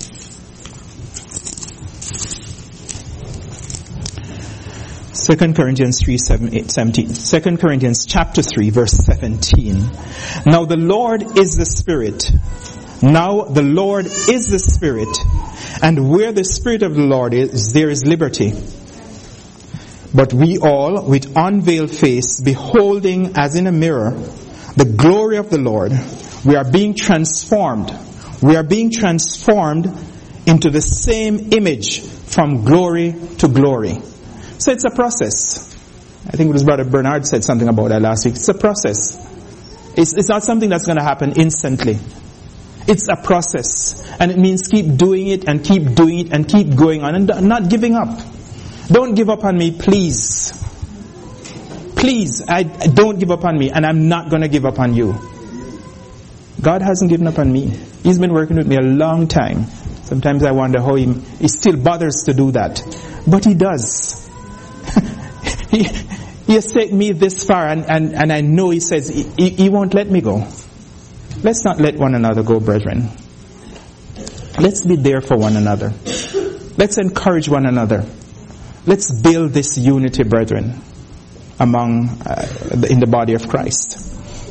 Speaker 1: Second Corinthians three, seventeen. Second Corinthians chapter three, verse seventeen. Now the Lord is the Spirit. Now the Lord is the Spirit. And where the Spirit of the Lord is, there is liberty. But we all, with unveiled face, beholding as in a mirror the glory of the Lord, we are being transformed. We are being transformed into the same image from glory to glory. So it's a process. I think it was Brother Bernard said something about that last week. It's a process. It's, it's not something that's going to happen instantly. It's a process. And it means keep doing it and keep doing it and keep going on and not giving up. Don't give up on me, please. Please, I, don't give up on me, and I'm not going to give up on you. God hasn't given up on me. He's been working with me a long time. Sometimes I wonder how he, he still bothers to do that. But he does. he, he has taken me this far, and, and, and I know he says he, he won't let me go. Let's not let one another go, brethren. Let's be there for one another. Let's encourage one another. Let's build this unity, brethren, among uh, in the body of Christ.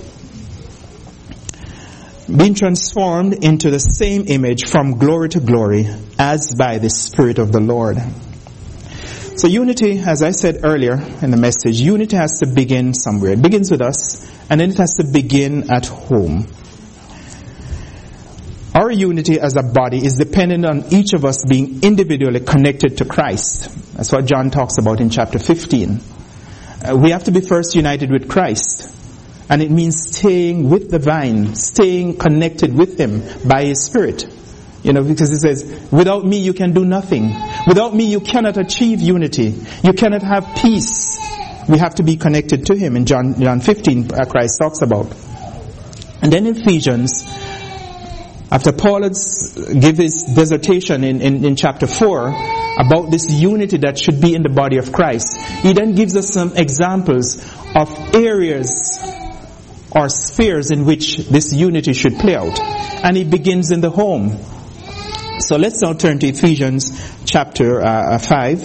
Speaker 1: Being transformed into the same image from glory to glory, as by the Spirit of the Lord. So unity, as I said earlier in the message, unity has to begin somewhere. It begins with us, and then it has to begin at home. Our our unity as a body is dependent on each of us being individually connected to Christ. That's what John talks about in chapter fifteen. Uh, we have to be first united with Christ. And it means staying with the vine, staying connected with Him by His Spirit. You know, because it says, without me you can do nothing. Without me you cannot achieve unity. You cannot have peace. We have to be connected to Him. In John, John fifteen, uh, Christ talks about. And then in Ephesians, after Paul has given his dissertation in, in, in chapter four about this unity that should be in the body of Christ, he then gives us some examples of areas or spheres in which this unity should play out. And it begins in the home. So let's now turn to Ephesians chapter uh, five.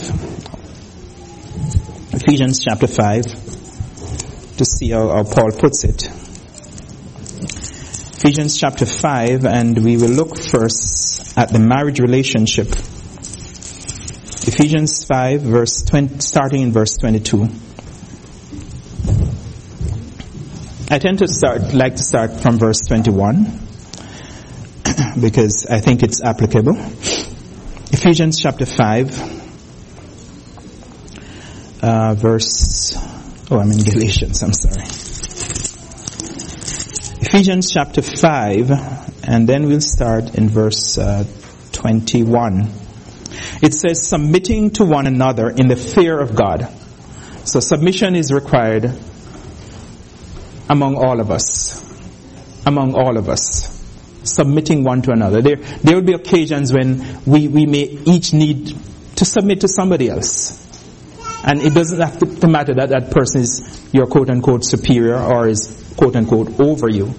Speaker 1: Ephesians chapter five, to see how, how Paul puts it. Ephesians chapter five, and we will look first at the marriage relationship. Ephesians five, verse twenty, starting in verse twenty-two. I tend to start, like to start from verse twenty-one, because I think it's applicable. Ephesians chapter five, uh, verse, oh, I'm in Galatians, I'm sorry. Ephesians chapter five, and then we'll start in verse uh, twenty-one. It says, submitting to one another in the fear of God. So submission is required among all of us. Among all of us. Submitting one to another. There, there will be occasions when we, we may each need to submit to somebody else. And it doesn't have to, to matter that that person is your quote-unquote superior or is quote-unquote over you.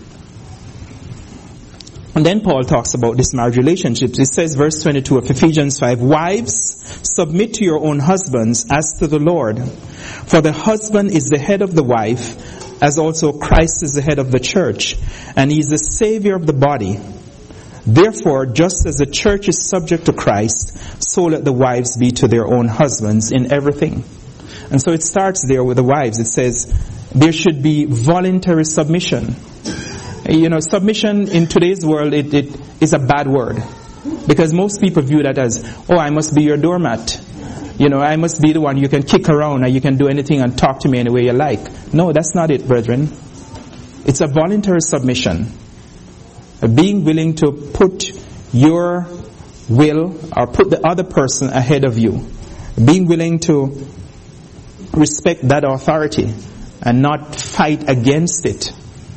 Speaker 1: And then Paul talks about this marriage relationships. It says, verse twenty-two of Ephesians five, wives, submit to your own husbands as to the Lord. For the husband is the head of the wife, as also Christ is the head of the church, and he is the Savior of the body. Therefore, just as the church is subject to Christ, so let the wives be to their own husbands in everything. And so it starts there with the wives. It says there should be voluntary submission. You know, submission in today's world, it, it is a bad word. Because most people view that as, oh, I must be your doormat. You know, I must be the one you can kick around and you can do anything and talk to me any way you like. No, that's not it, brethren. It's a voluntary submission. Being willing to put your will or put the other person ahead of you. Being willing to respect that authority and not fight against it.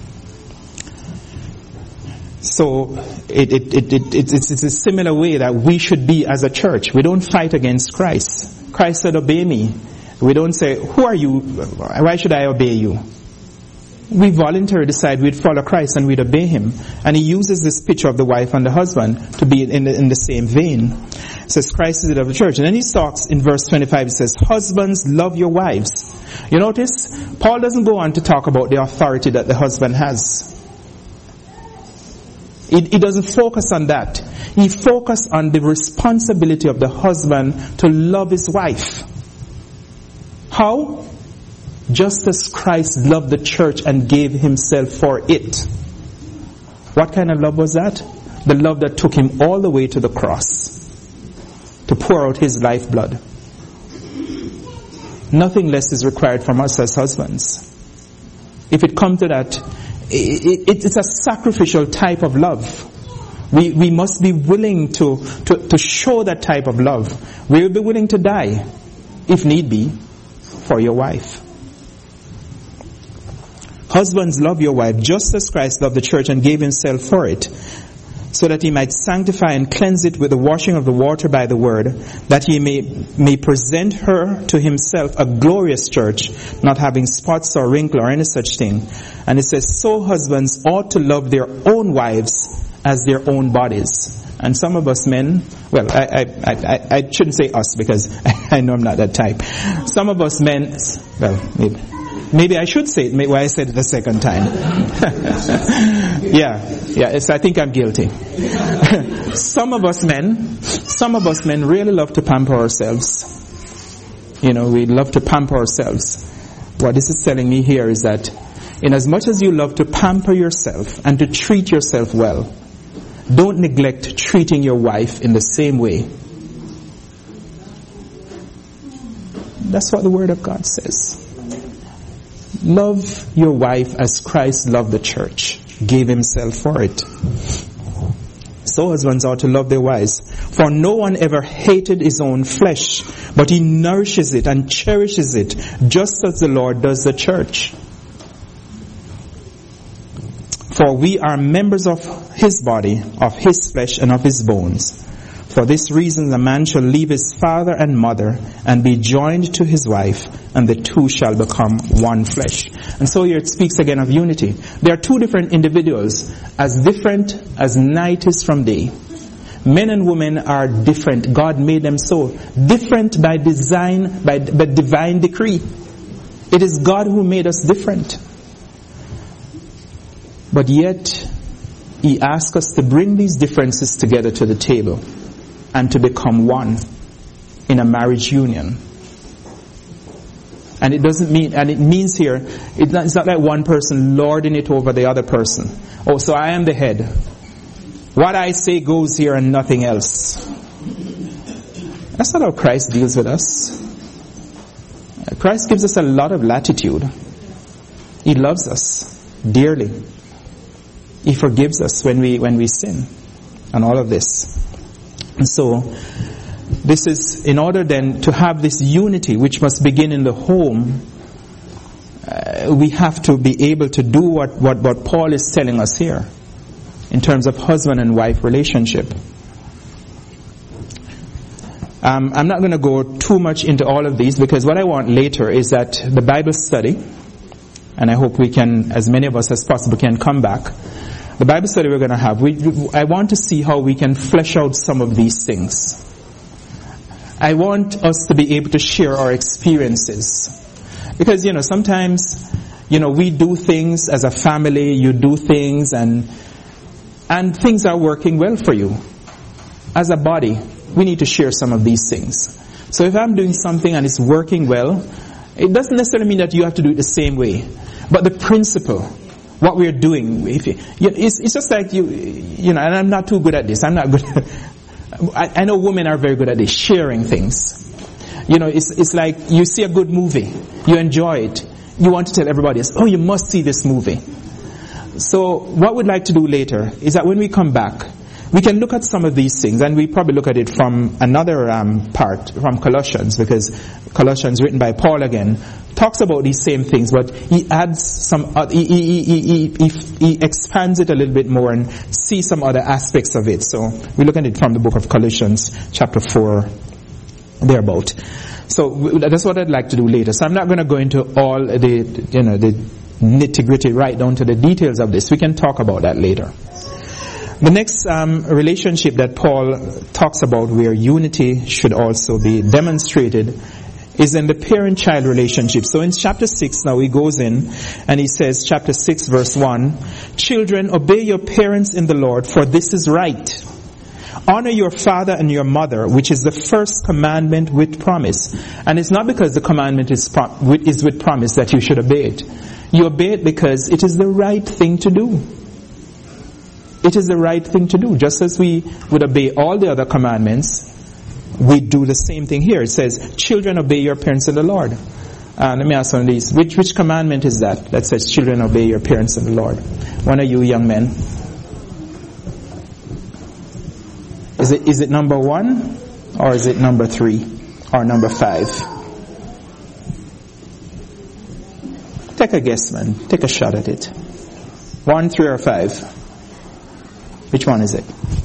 Speaker 1: So it, it, it, it, it's, it's a similar way that we should be as a church. We don't fight against Christ. Christ said, obey me. We don't say, who are you? Why should I obey you? We voluntarily decide we'd follow Christ and we'd obey Him. And He uses this picture of the wife and the husband to be in the, in the same vein. It says Christ is the head of the church. And then He talks in verse twenty-five, it says, husbands, love your wives. You notice, Paul doesn't go on to talk about the authority that the husband has. He, he doesn't focus on that. He focuses on the responsibility of the husband to love his wife. How? Just as Christ loved the church and gave Himself for it. What kind of love was that? The love that took Him all the way to the cross to pour out His lifeblood. Nothing less is required from us as husbands. If it comes to that, it, it, it's a sacrificial type of love. We we must be willing to, to, to show that type of love. We will be willing to die, if need be, for your wife. Husbands, love your wife just as Christ loved the church and gave Himself for it, so that He might sanctify and cleanse it with the washing of the water by the word, that He may, may present her to Himself a glorious church, not having spots or wrinkle or any such thing. And it says, so husbands ought to love their own wives as their own bodies. And some of us men, well, I, I, I, I shouldn't say us because I know I'm not that type. Some of us men, well, maybe. Maybe I should say it, maybe why I said it the second time. yeah, yeah, it's, I think I'm guilty. Some of us men, some of us men really love to pamper ourselves. You know, we love to pamper ourselves. What this is telling me here is that in as much as you love to pamper yourself and to treat yourself well, don't neglect treating your wife in the same way. That's what the Word of God says. Love your wife as Christ loved the church, gave himself for it. So husbands ought to love their wives. For no one ever hated his own flesh, but he nourishes it and cherishes it, just as the Lord does the church. For we are members of his body, of his flesh, and of his bones. For this reason the man shall leave his father and mother and be joined to his wife, and the two shall become one flesh. And so here it speaks again of unity. There are two different individuals, as different as night is from day. Men and women are different. God made them so. Different by design, by, by divine decree. It is God who made us different. But yet, he asks us to bring these differences together to the table and to become one in a marriage union. And it doesn't mean, and it means here, it's not, it's not like one person lording it over the other person. Oh, so I am the head. What I say goes here and nothing else. That's not how Christ deals with us. Christ gives us a lot of latitude. He loves us dearly. He forgives us when we when we sin, and all of this. And so, this is, in order then to have this unity, which must begin in the home, uh, we have to be able to do what, what, what Paul is telling us here, in terms of husband and wife relationship. Um, I'm not going to go too much into all of these, because what I want later is that the Bible study, and I hope we can, as many of us as possible, can come back. The Bible study we're going to have, we, I want to see how we can flesh out some of these things. I want us to be able to share our experiences. Because, you know, sometimes, you know, we do things as a family, you do things, and and things are working well for you. As a body, we need to share some of these things. So if I'm doing something and it's working well, it doesn't necessarily mean that you have to do it the same way. But the principle, what we're doing, if you, it's, it's just like you, you know, and I'm not too good at this. I'm not good. I, I know women are very good at this, sharing things. You know, it's it's like you see a good movie, you enjoy it, you want to tell everybody else, oh, you must see this movie. So what we'd like to do later is that when we come back, we can look at some of these things, and we probably look at it from another um, part, from Colossians, because Colossians, written by Paul again, talks about these same things, but he adds some, uh, he, he, he, he, he, he expands it a little bit more and see some other aspects of it. So we look at it from the book of Colossians, chapter four, thereabout. So that's what I'd like to do later. So I'm not going to go into all the, you know, the nitty-gritty right down to the details of this. We can talk about that later. The next um, relationship that Paul talks about, where unity should also be demonstrated, is in the parent-child relationship. So in chapter six now he goes in and he says, chapter six verse one, "Children, obey your parents in the Lord, for this is right. Honor your father and your mother, which is the first commandment with promise." And it's not because the commandment is, pro- is with promise that you should obey it. You obey it because it is the right thing to do. It is the right thing to do. Just as we would obey all the other commandments, we do the same thing here. It says, "Children, obey your parents in the Lord." Uh, let me ask one of these. Which, which commandment is that? That says, "Children, obey your parents in the Lord." One of you young men. Is it, is it number one? Or is it number three? Or number five? Take a guess, man. Take a shot at it. One, three, or five? Which one is it?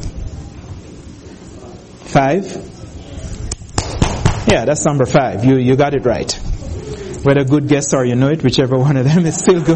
Speaker 1: Five? Yeah, that's number five. You you got it right. Whether a good guess or you know it, whichever one of them is still good.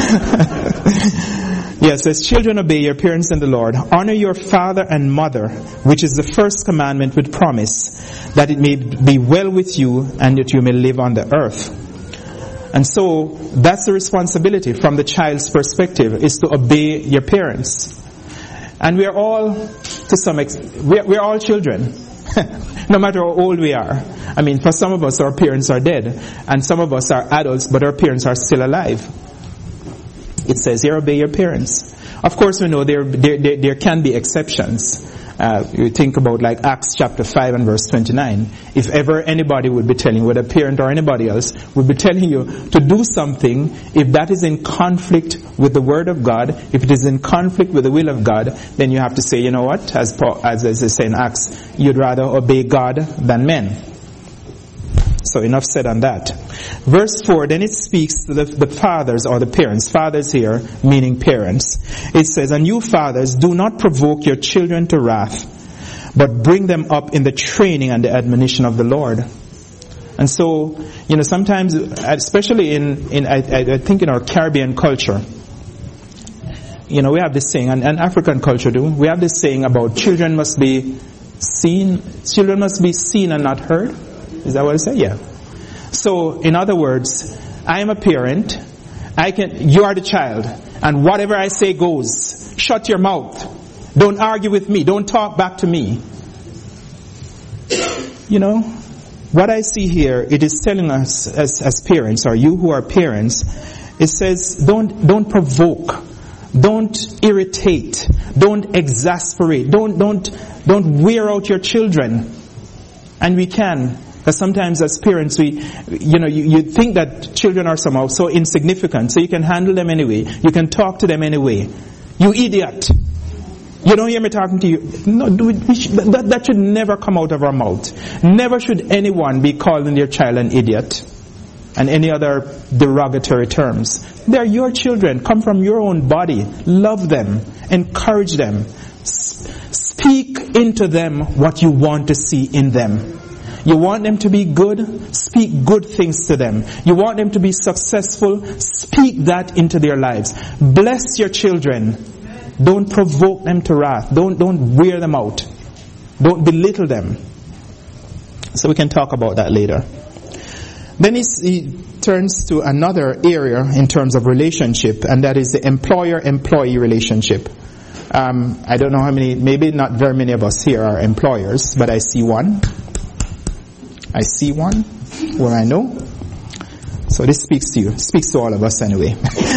Speaker 1: Yes, it says, "Children, obey your parents in the Lord. Honor your father and mother, which is the first commandment with promise, that it may be well with you and that you may live on the earth." And so, that's the responsibility from the child's perspective, is to obey your parents. And we are all, to some extent, we are, we are all children. No matter how old we are. I mean, for some of us, our parents are dead. And some of us are adults, but our parents are still alive. It says here, obey your parents. Of course, we know there, there, there, there can be exceptions. Uh, you think about like Acts chapter five and verse twenty-nine. If ever anybody would be telling you, whether a parent or anybody else, would be telling you to do something, if that is in conflict with the Word of God, if it is in conflict with the will of God, then you have to say, you know what, as Paul, as, as they say in Acts, you'd rather obey God than men. So enough said on that. Verse four, then it speaks to the, the fathers or the parents. Fathers here, meaning parents. It says, and you fathers, do not provoke your children to wrath, but bring them up in the training and the admonition of the Lord. And so, you know, sometimes, especially in, in I, I think in our Caribbean culture, you know, we have this saying, and, and African culture too, we have this saying about children must be seen, children must be seen and not heard. Is that what I say? Yeah. So, in other words, I am a parent. I can. You are the child, and whatever I say goes. Shut your mouth. Don't argue with me. Don't talk back to me. You know, what I see here, it is telling us as as parents, or you who are parents, it says don't don't provoke, don't irritate, don't exasperate, don't don't don't wear out your children, and we can. Because sometimes as parents, we, you know, you, you think that children are somehow so insignificant, so you can handle them anyway. You can talk to them anyway. You idiot. You don't hear me talking to you. No, do it, we should, that, that should never come out of our mouth. Never should anyone be calling their child an idiot and any other derogatory terms. They're your children. Come from your own body. Love them. Encourage them. Speak into them what you want to see in them. You want them to be good? Speak good things to them. You want them to be successful? Speak that into their lives. Bless your children. Don't provoke them to wrath. Don't, don't wear them out. Don't belittle them. So we can talk about that later. Then he, he turns to another area in terms of relationship, and that is the employer-employee relationship. Um, I don't know how many, maybe not very many of us here are employers, but I see one. I see one where I know. So this speaks to you. Speaks to all of us anyway.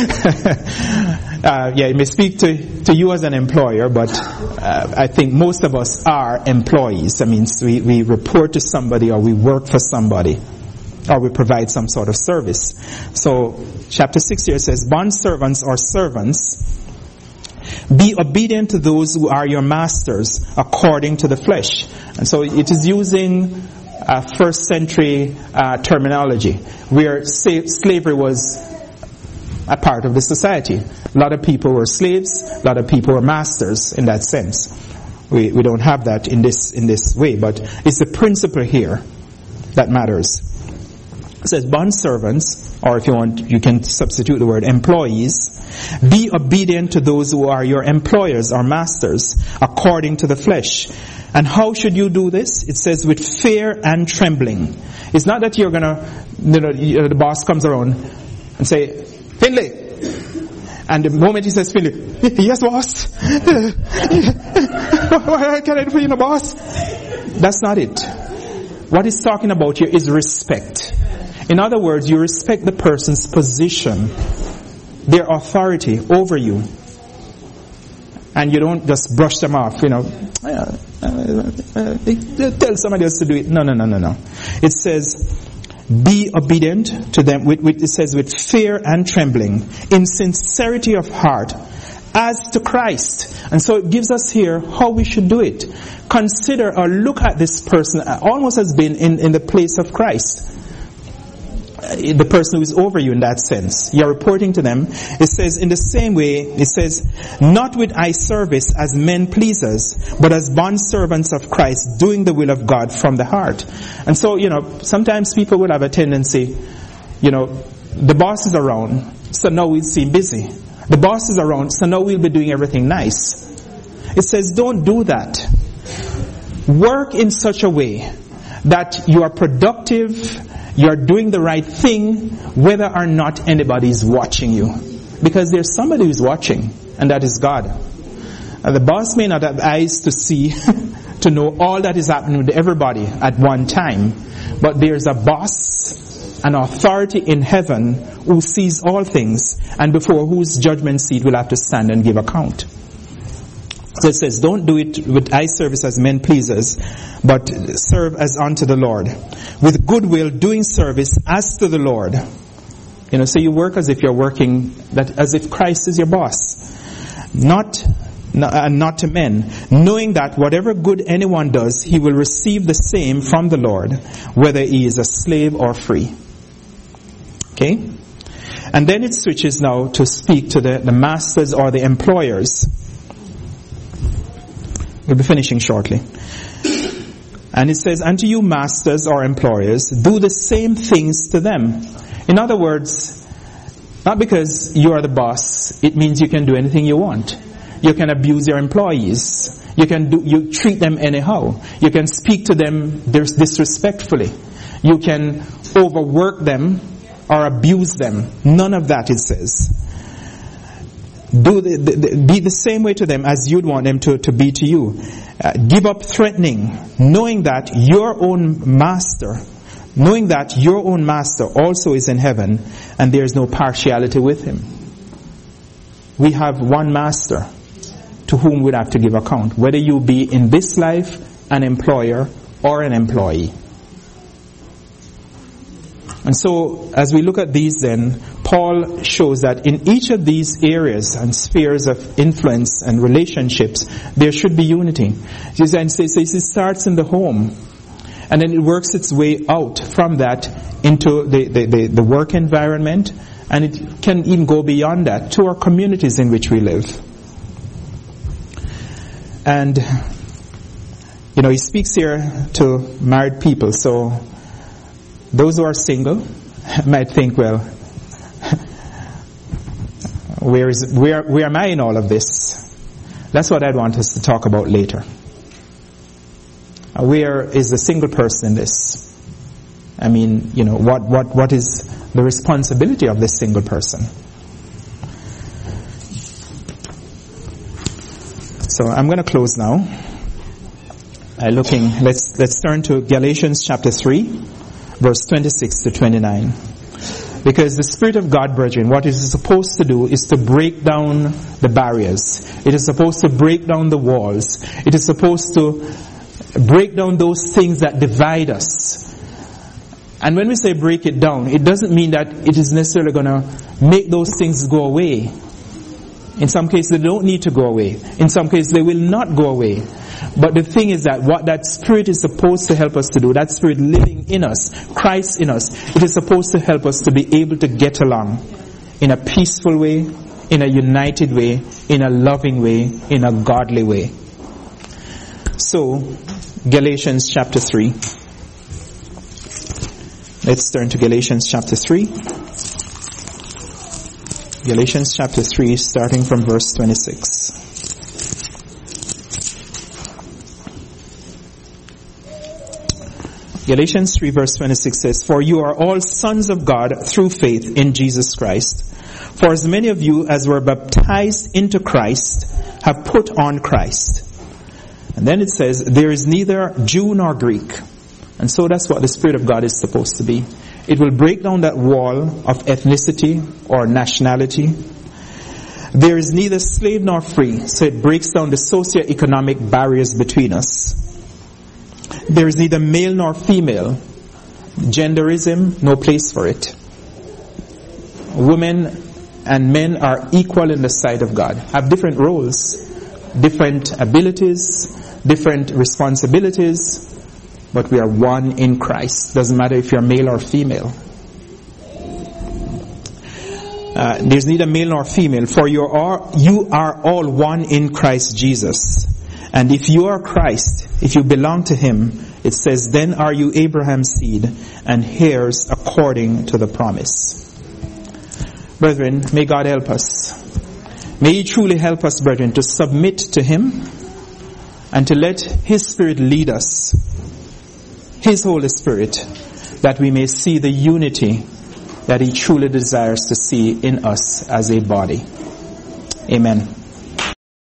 Speaker 1: uh, yeah, it may speak to, to you as an employer, but uh, I think most of us are employees. That means we, we report to somebody, or we work for somebody, or we provide some sort of service. So chapter six here says, bondservants or servants, be obedient to those who are your masters according to the flesh. And so it is using Uh, first century uh, terminology, where sa- slavery was a part of the society. A lot of people were slaves, a lot of people were masters in that sense. We we don't have that in this in this way, but it's the principle here that matters. It says bondservants, or if you want, you can substitute the word employees. Be obedient to those who are your employers or masters according to the flesh. And how should you do this? It says with fear and trembling. It's not that you're gonna, you know, the boss comes around and say, Finley. And the moment he says, Finley, yes, boss. What can I do for you, no, boss? That's not it. What he's talking about here is respect. In other words, you respect the person's position, their authority over you. And you don't just brush them off, you know, uh, uh, uh, tell somebody else to do it. No, no, no, no, no. It says, be obedient to them, with, with, it says, with fear and trembling, in sincerity of heart, as to Christ. And so it gives us here how we should do it. Consider or look at this person almost as being in, in the place of Christ. The person who is over you in that sense. You're reporting to them. It says in the same way, it says, not with eye service as men pleasers, but as bondservants of Christ, doing the will of God from the heart. And so, you know, sometimes people will have a tendency, you know, the boss is around, so now we'll seem busy. The boss is around, so now we'll be doing everything nice. It says, don't do that. Work in such a way that you are productive, you are doing the right thing, whether or not anybody is watching you. Because there's somebody who's watching, and that is God. And the boss may not have eyes to see, to know all that is happening with everybody at one time, but there's a boss an authority in heaven who sees all things and before whose judgment seat we'll have to stand and give account. So it says, don't do it with eye service as men pleasers, but serve as unto the Lord. With goodwill, doing service as to the Lord. You know, so you work as if you're working, that as if Christ is your boss. Not, and not to men, knowing that whatever good anyone does, he will receive the same from the Lord, whether he is a slave or free. Okay? And then it switches now to speak to the, the masters or the employers. We'll be finishing shortly. And it says, and to you masters or employers, do the same things to them. In other words, not because you are the boss, it means you can do anything you want. You can abuse your employees. You can do, you treat them anyhow. You can speak to them disrespectfully. You can overwork them or abuse them. None of that, it says. Do the, the, the, be the same way to them as you'd want them to, to be to you. Uh, give up threatening, knowing that your own master, knowing that your own master also is in heaven, and there is no partiality with him. We have one master to whom we'd have to give account, whether you be in this life an employer or an employee. And so, as we look at these then, Paul shows that in each of these areas and spheres of influence and relationships, there should be unity. He says it starts in the home, and then it works its way out from that into the, the, the, the work environment, and it can even go beyond that to our communities in which we live. And, you know, he speaks here to married people, so those who are single might think, well, where is where where am I in all of this? That's what I'd want us to talk about later. Where is the single person in this? I mean, you know, what what what is the responsibility of this single person? So I'm going to close now. Uh, looking, let's let's turn to Galatians chapter three, verse twenty-six to twenty-nine. Because the Spirit of God, brethren, what it is supposed to do is to break down the barriers. It is supposed to break down the walls. It is supposed to break down those things that divide us. And when we say break it down, it doesn't mean that it is necessarily going to make those things go away. In some cases, they don't need to go away. In some cases, they will not go away. But the thing is that what that Spirit is supposed to help us to do, that Spirit living in us, Christ in us, it is supposed to help us to be able to get along in a peaceful way, in a united way, in a loving way, in a godly way. So, Galatians chapter three. Let's turn to Galatians chapter three. Galatians chapter three, starting from verse twenty-six. Galatians three verse twenty-six says, for you are all sons of God through faith in Jesus Christ. For as many of you as were baptized into Christ have put on Christ. And then it says, there is neither Jew nor Greek. And so that's what the Spirit of God is supposed to be. It will break down that wall of ethnicity or nationality. There is neither slave nor free. So it breaks down the socio-economic barriers between us. There is neither male nor female. Genderism, no place for it. Women and men are equal in the sight of God. Have different roles, different abilities, different responsibilities, but we are one in Christ. Doesn't matter if you're male or female. Uh, there's neither male nor female, for you are, you are all one in Christ Jesus. And if you are Christ, if you belong to Him, it says, then are you Abraham's seed and heirs according to the promise. Brethren, may God help us. May He truly help us, brethren, to submit to Him and to let His Spirit lead us, His Holy Spirit, that we may see the unity that He truly desires to see in us as a body. Amen.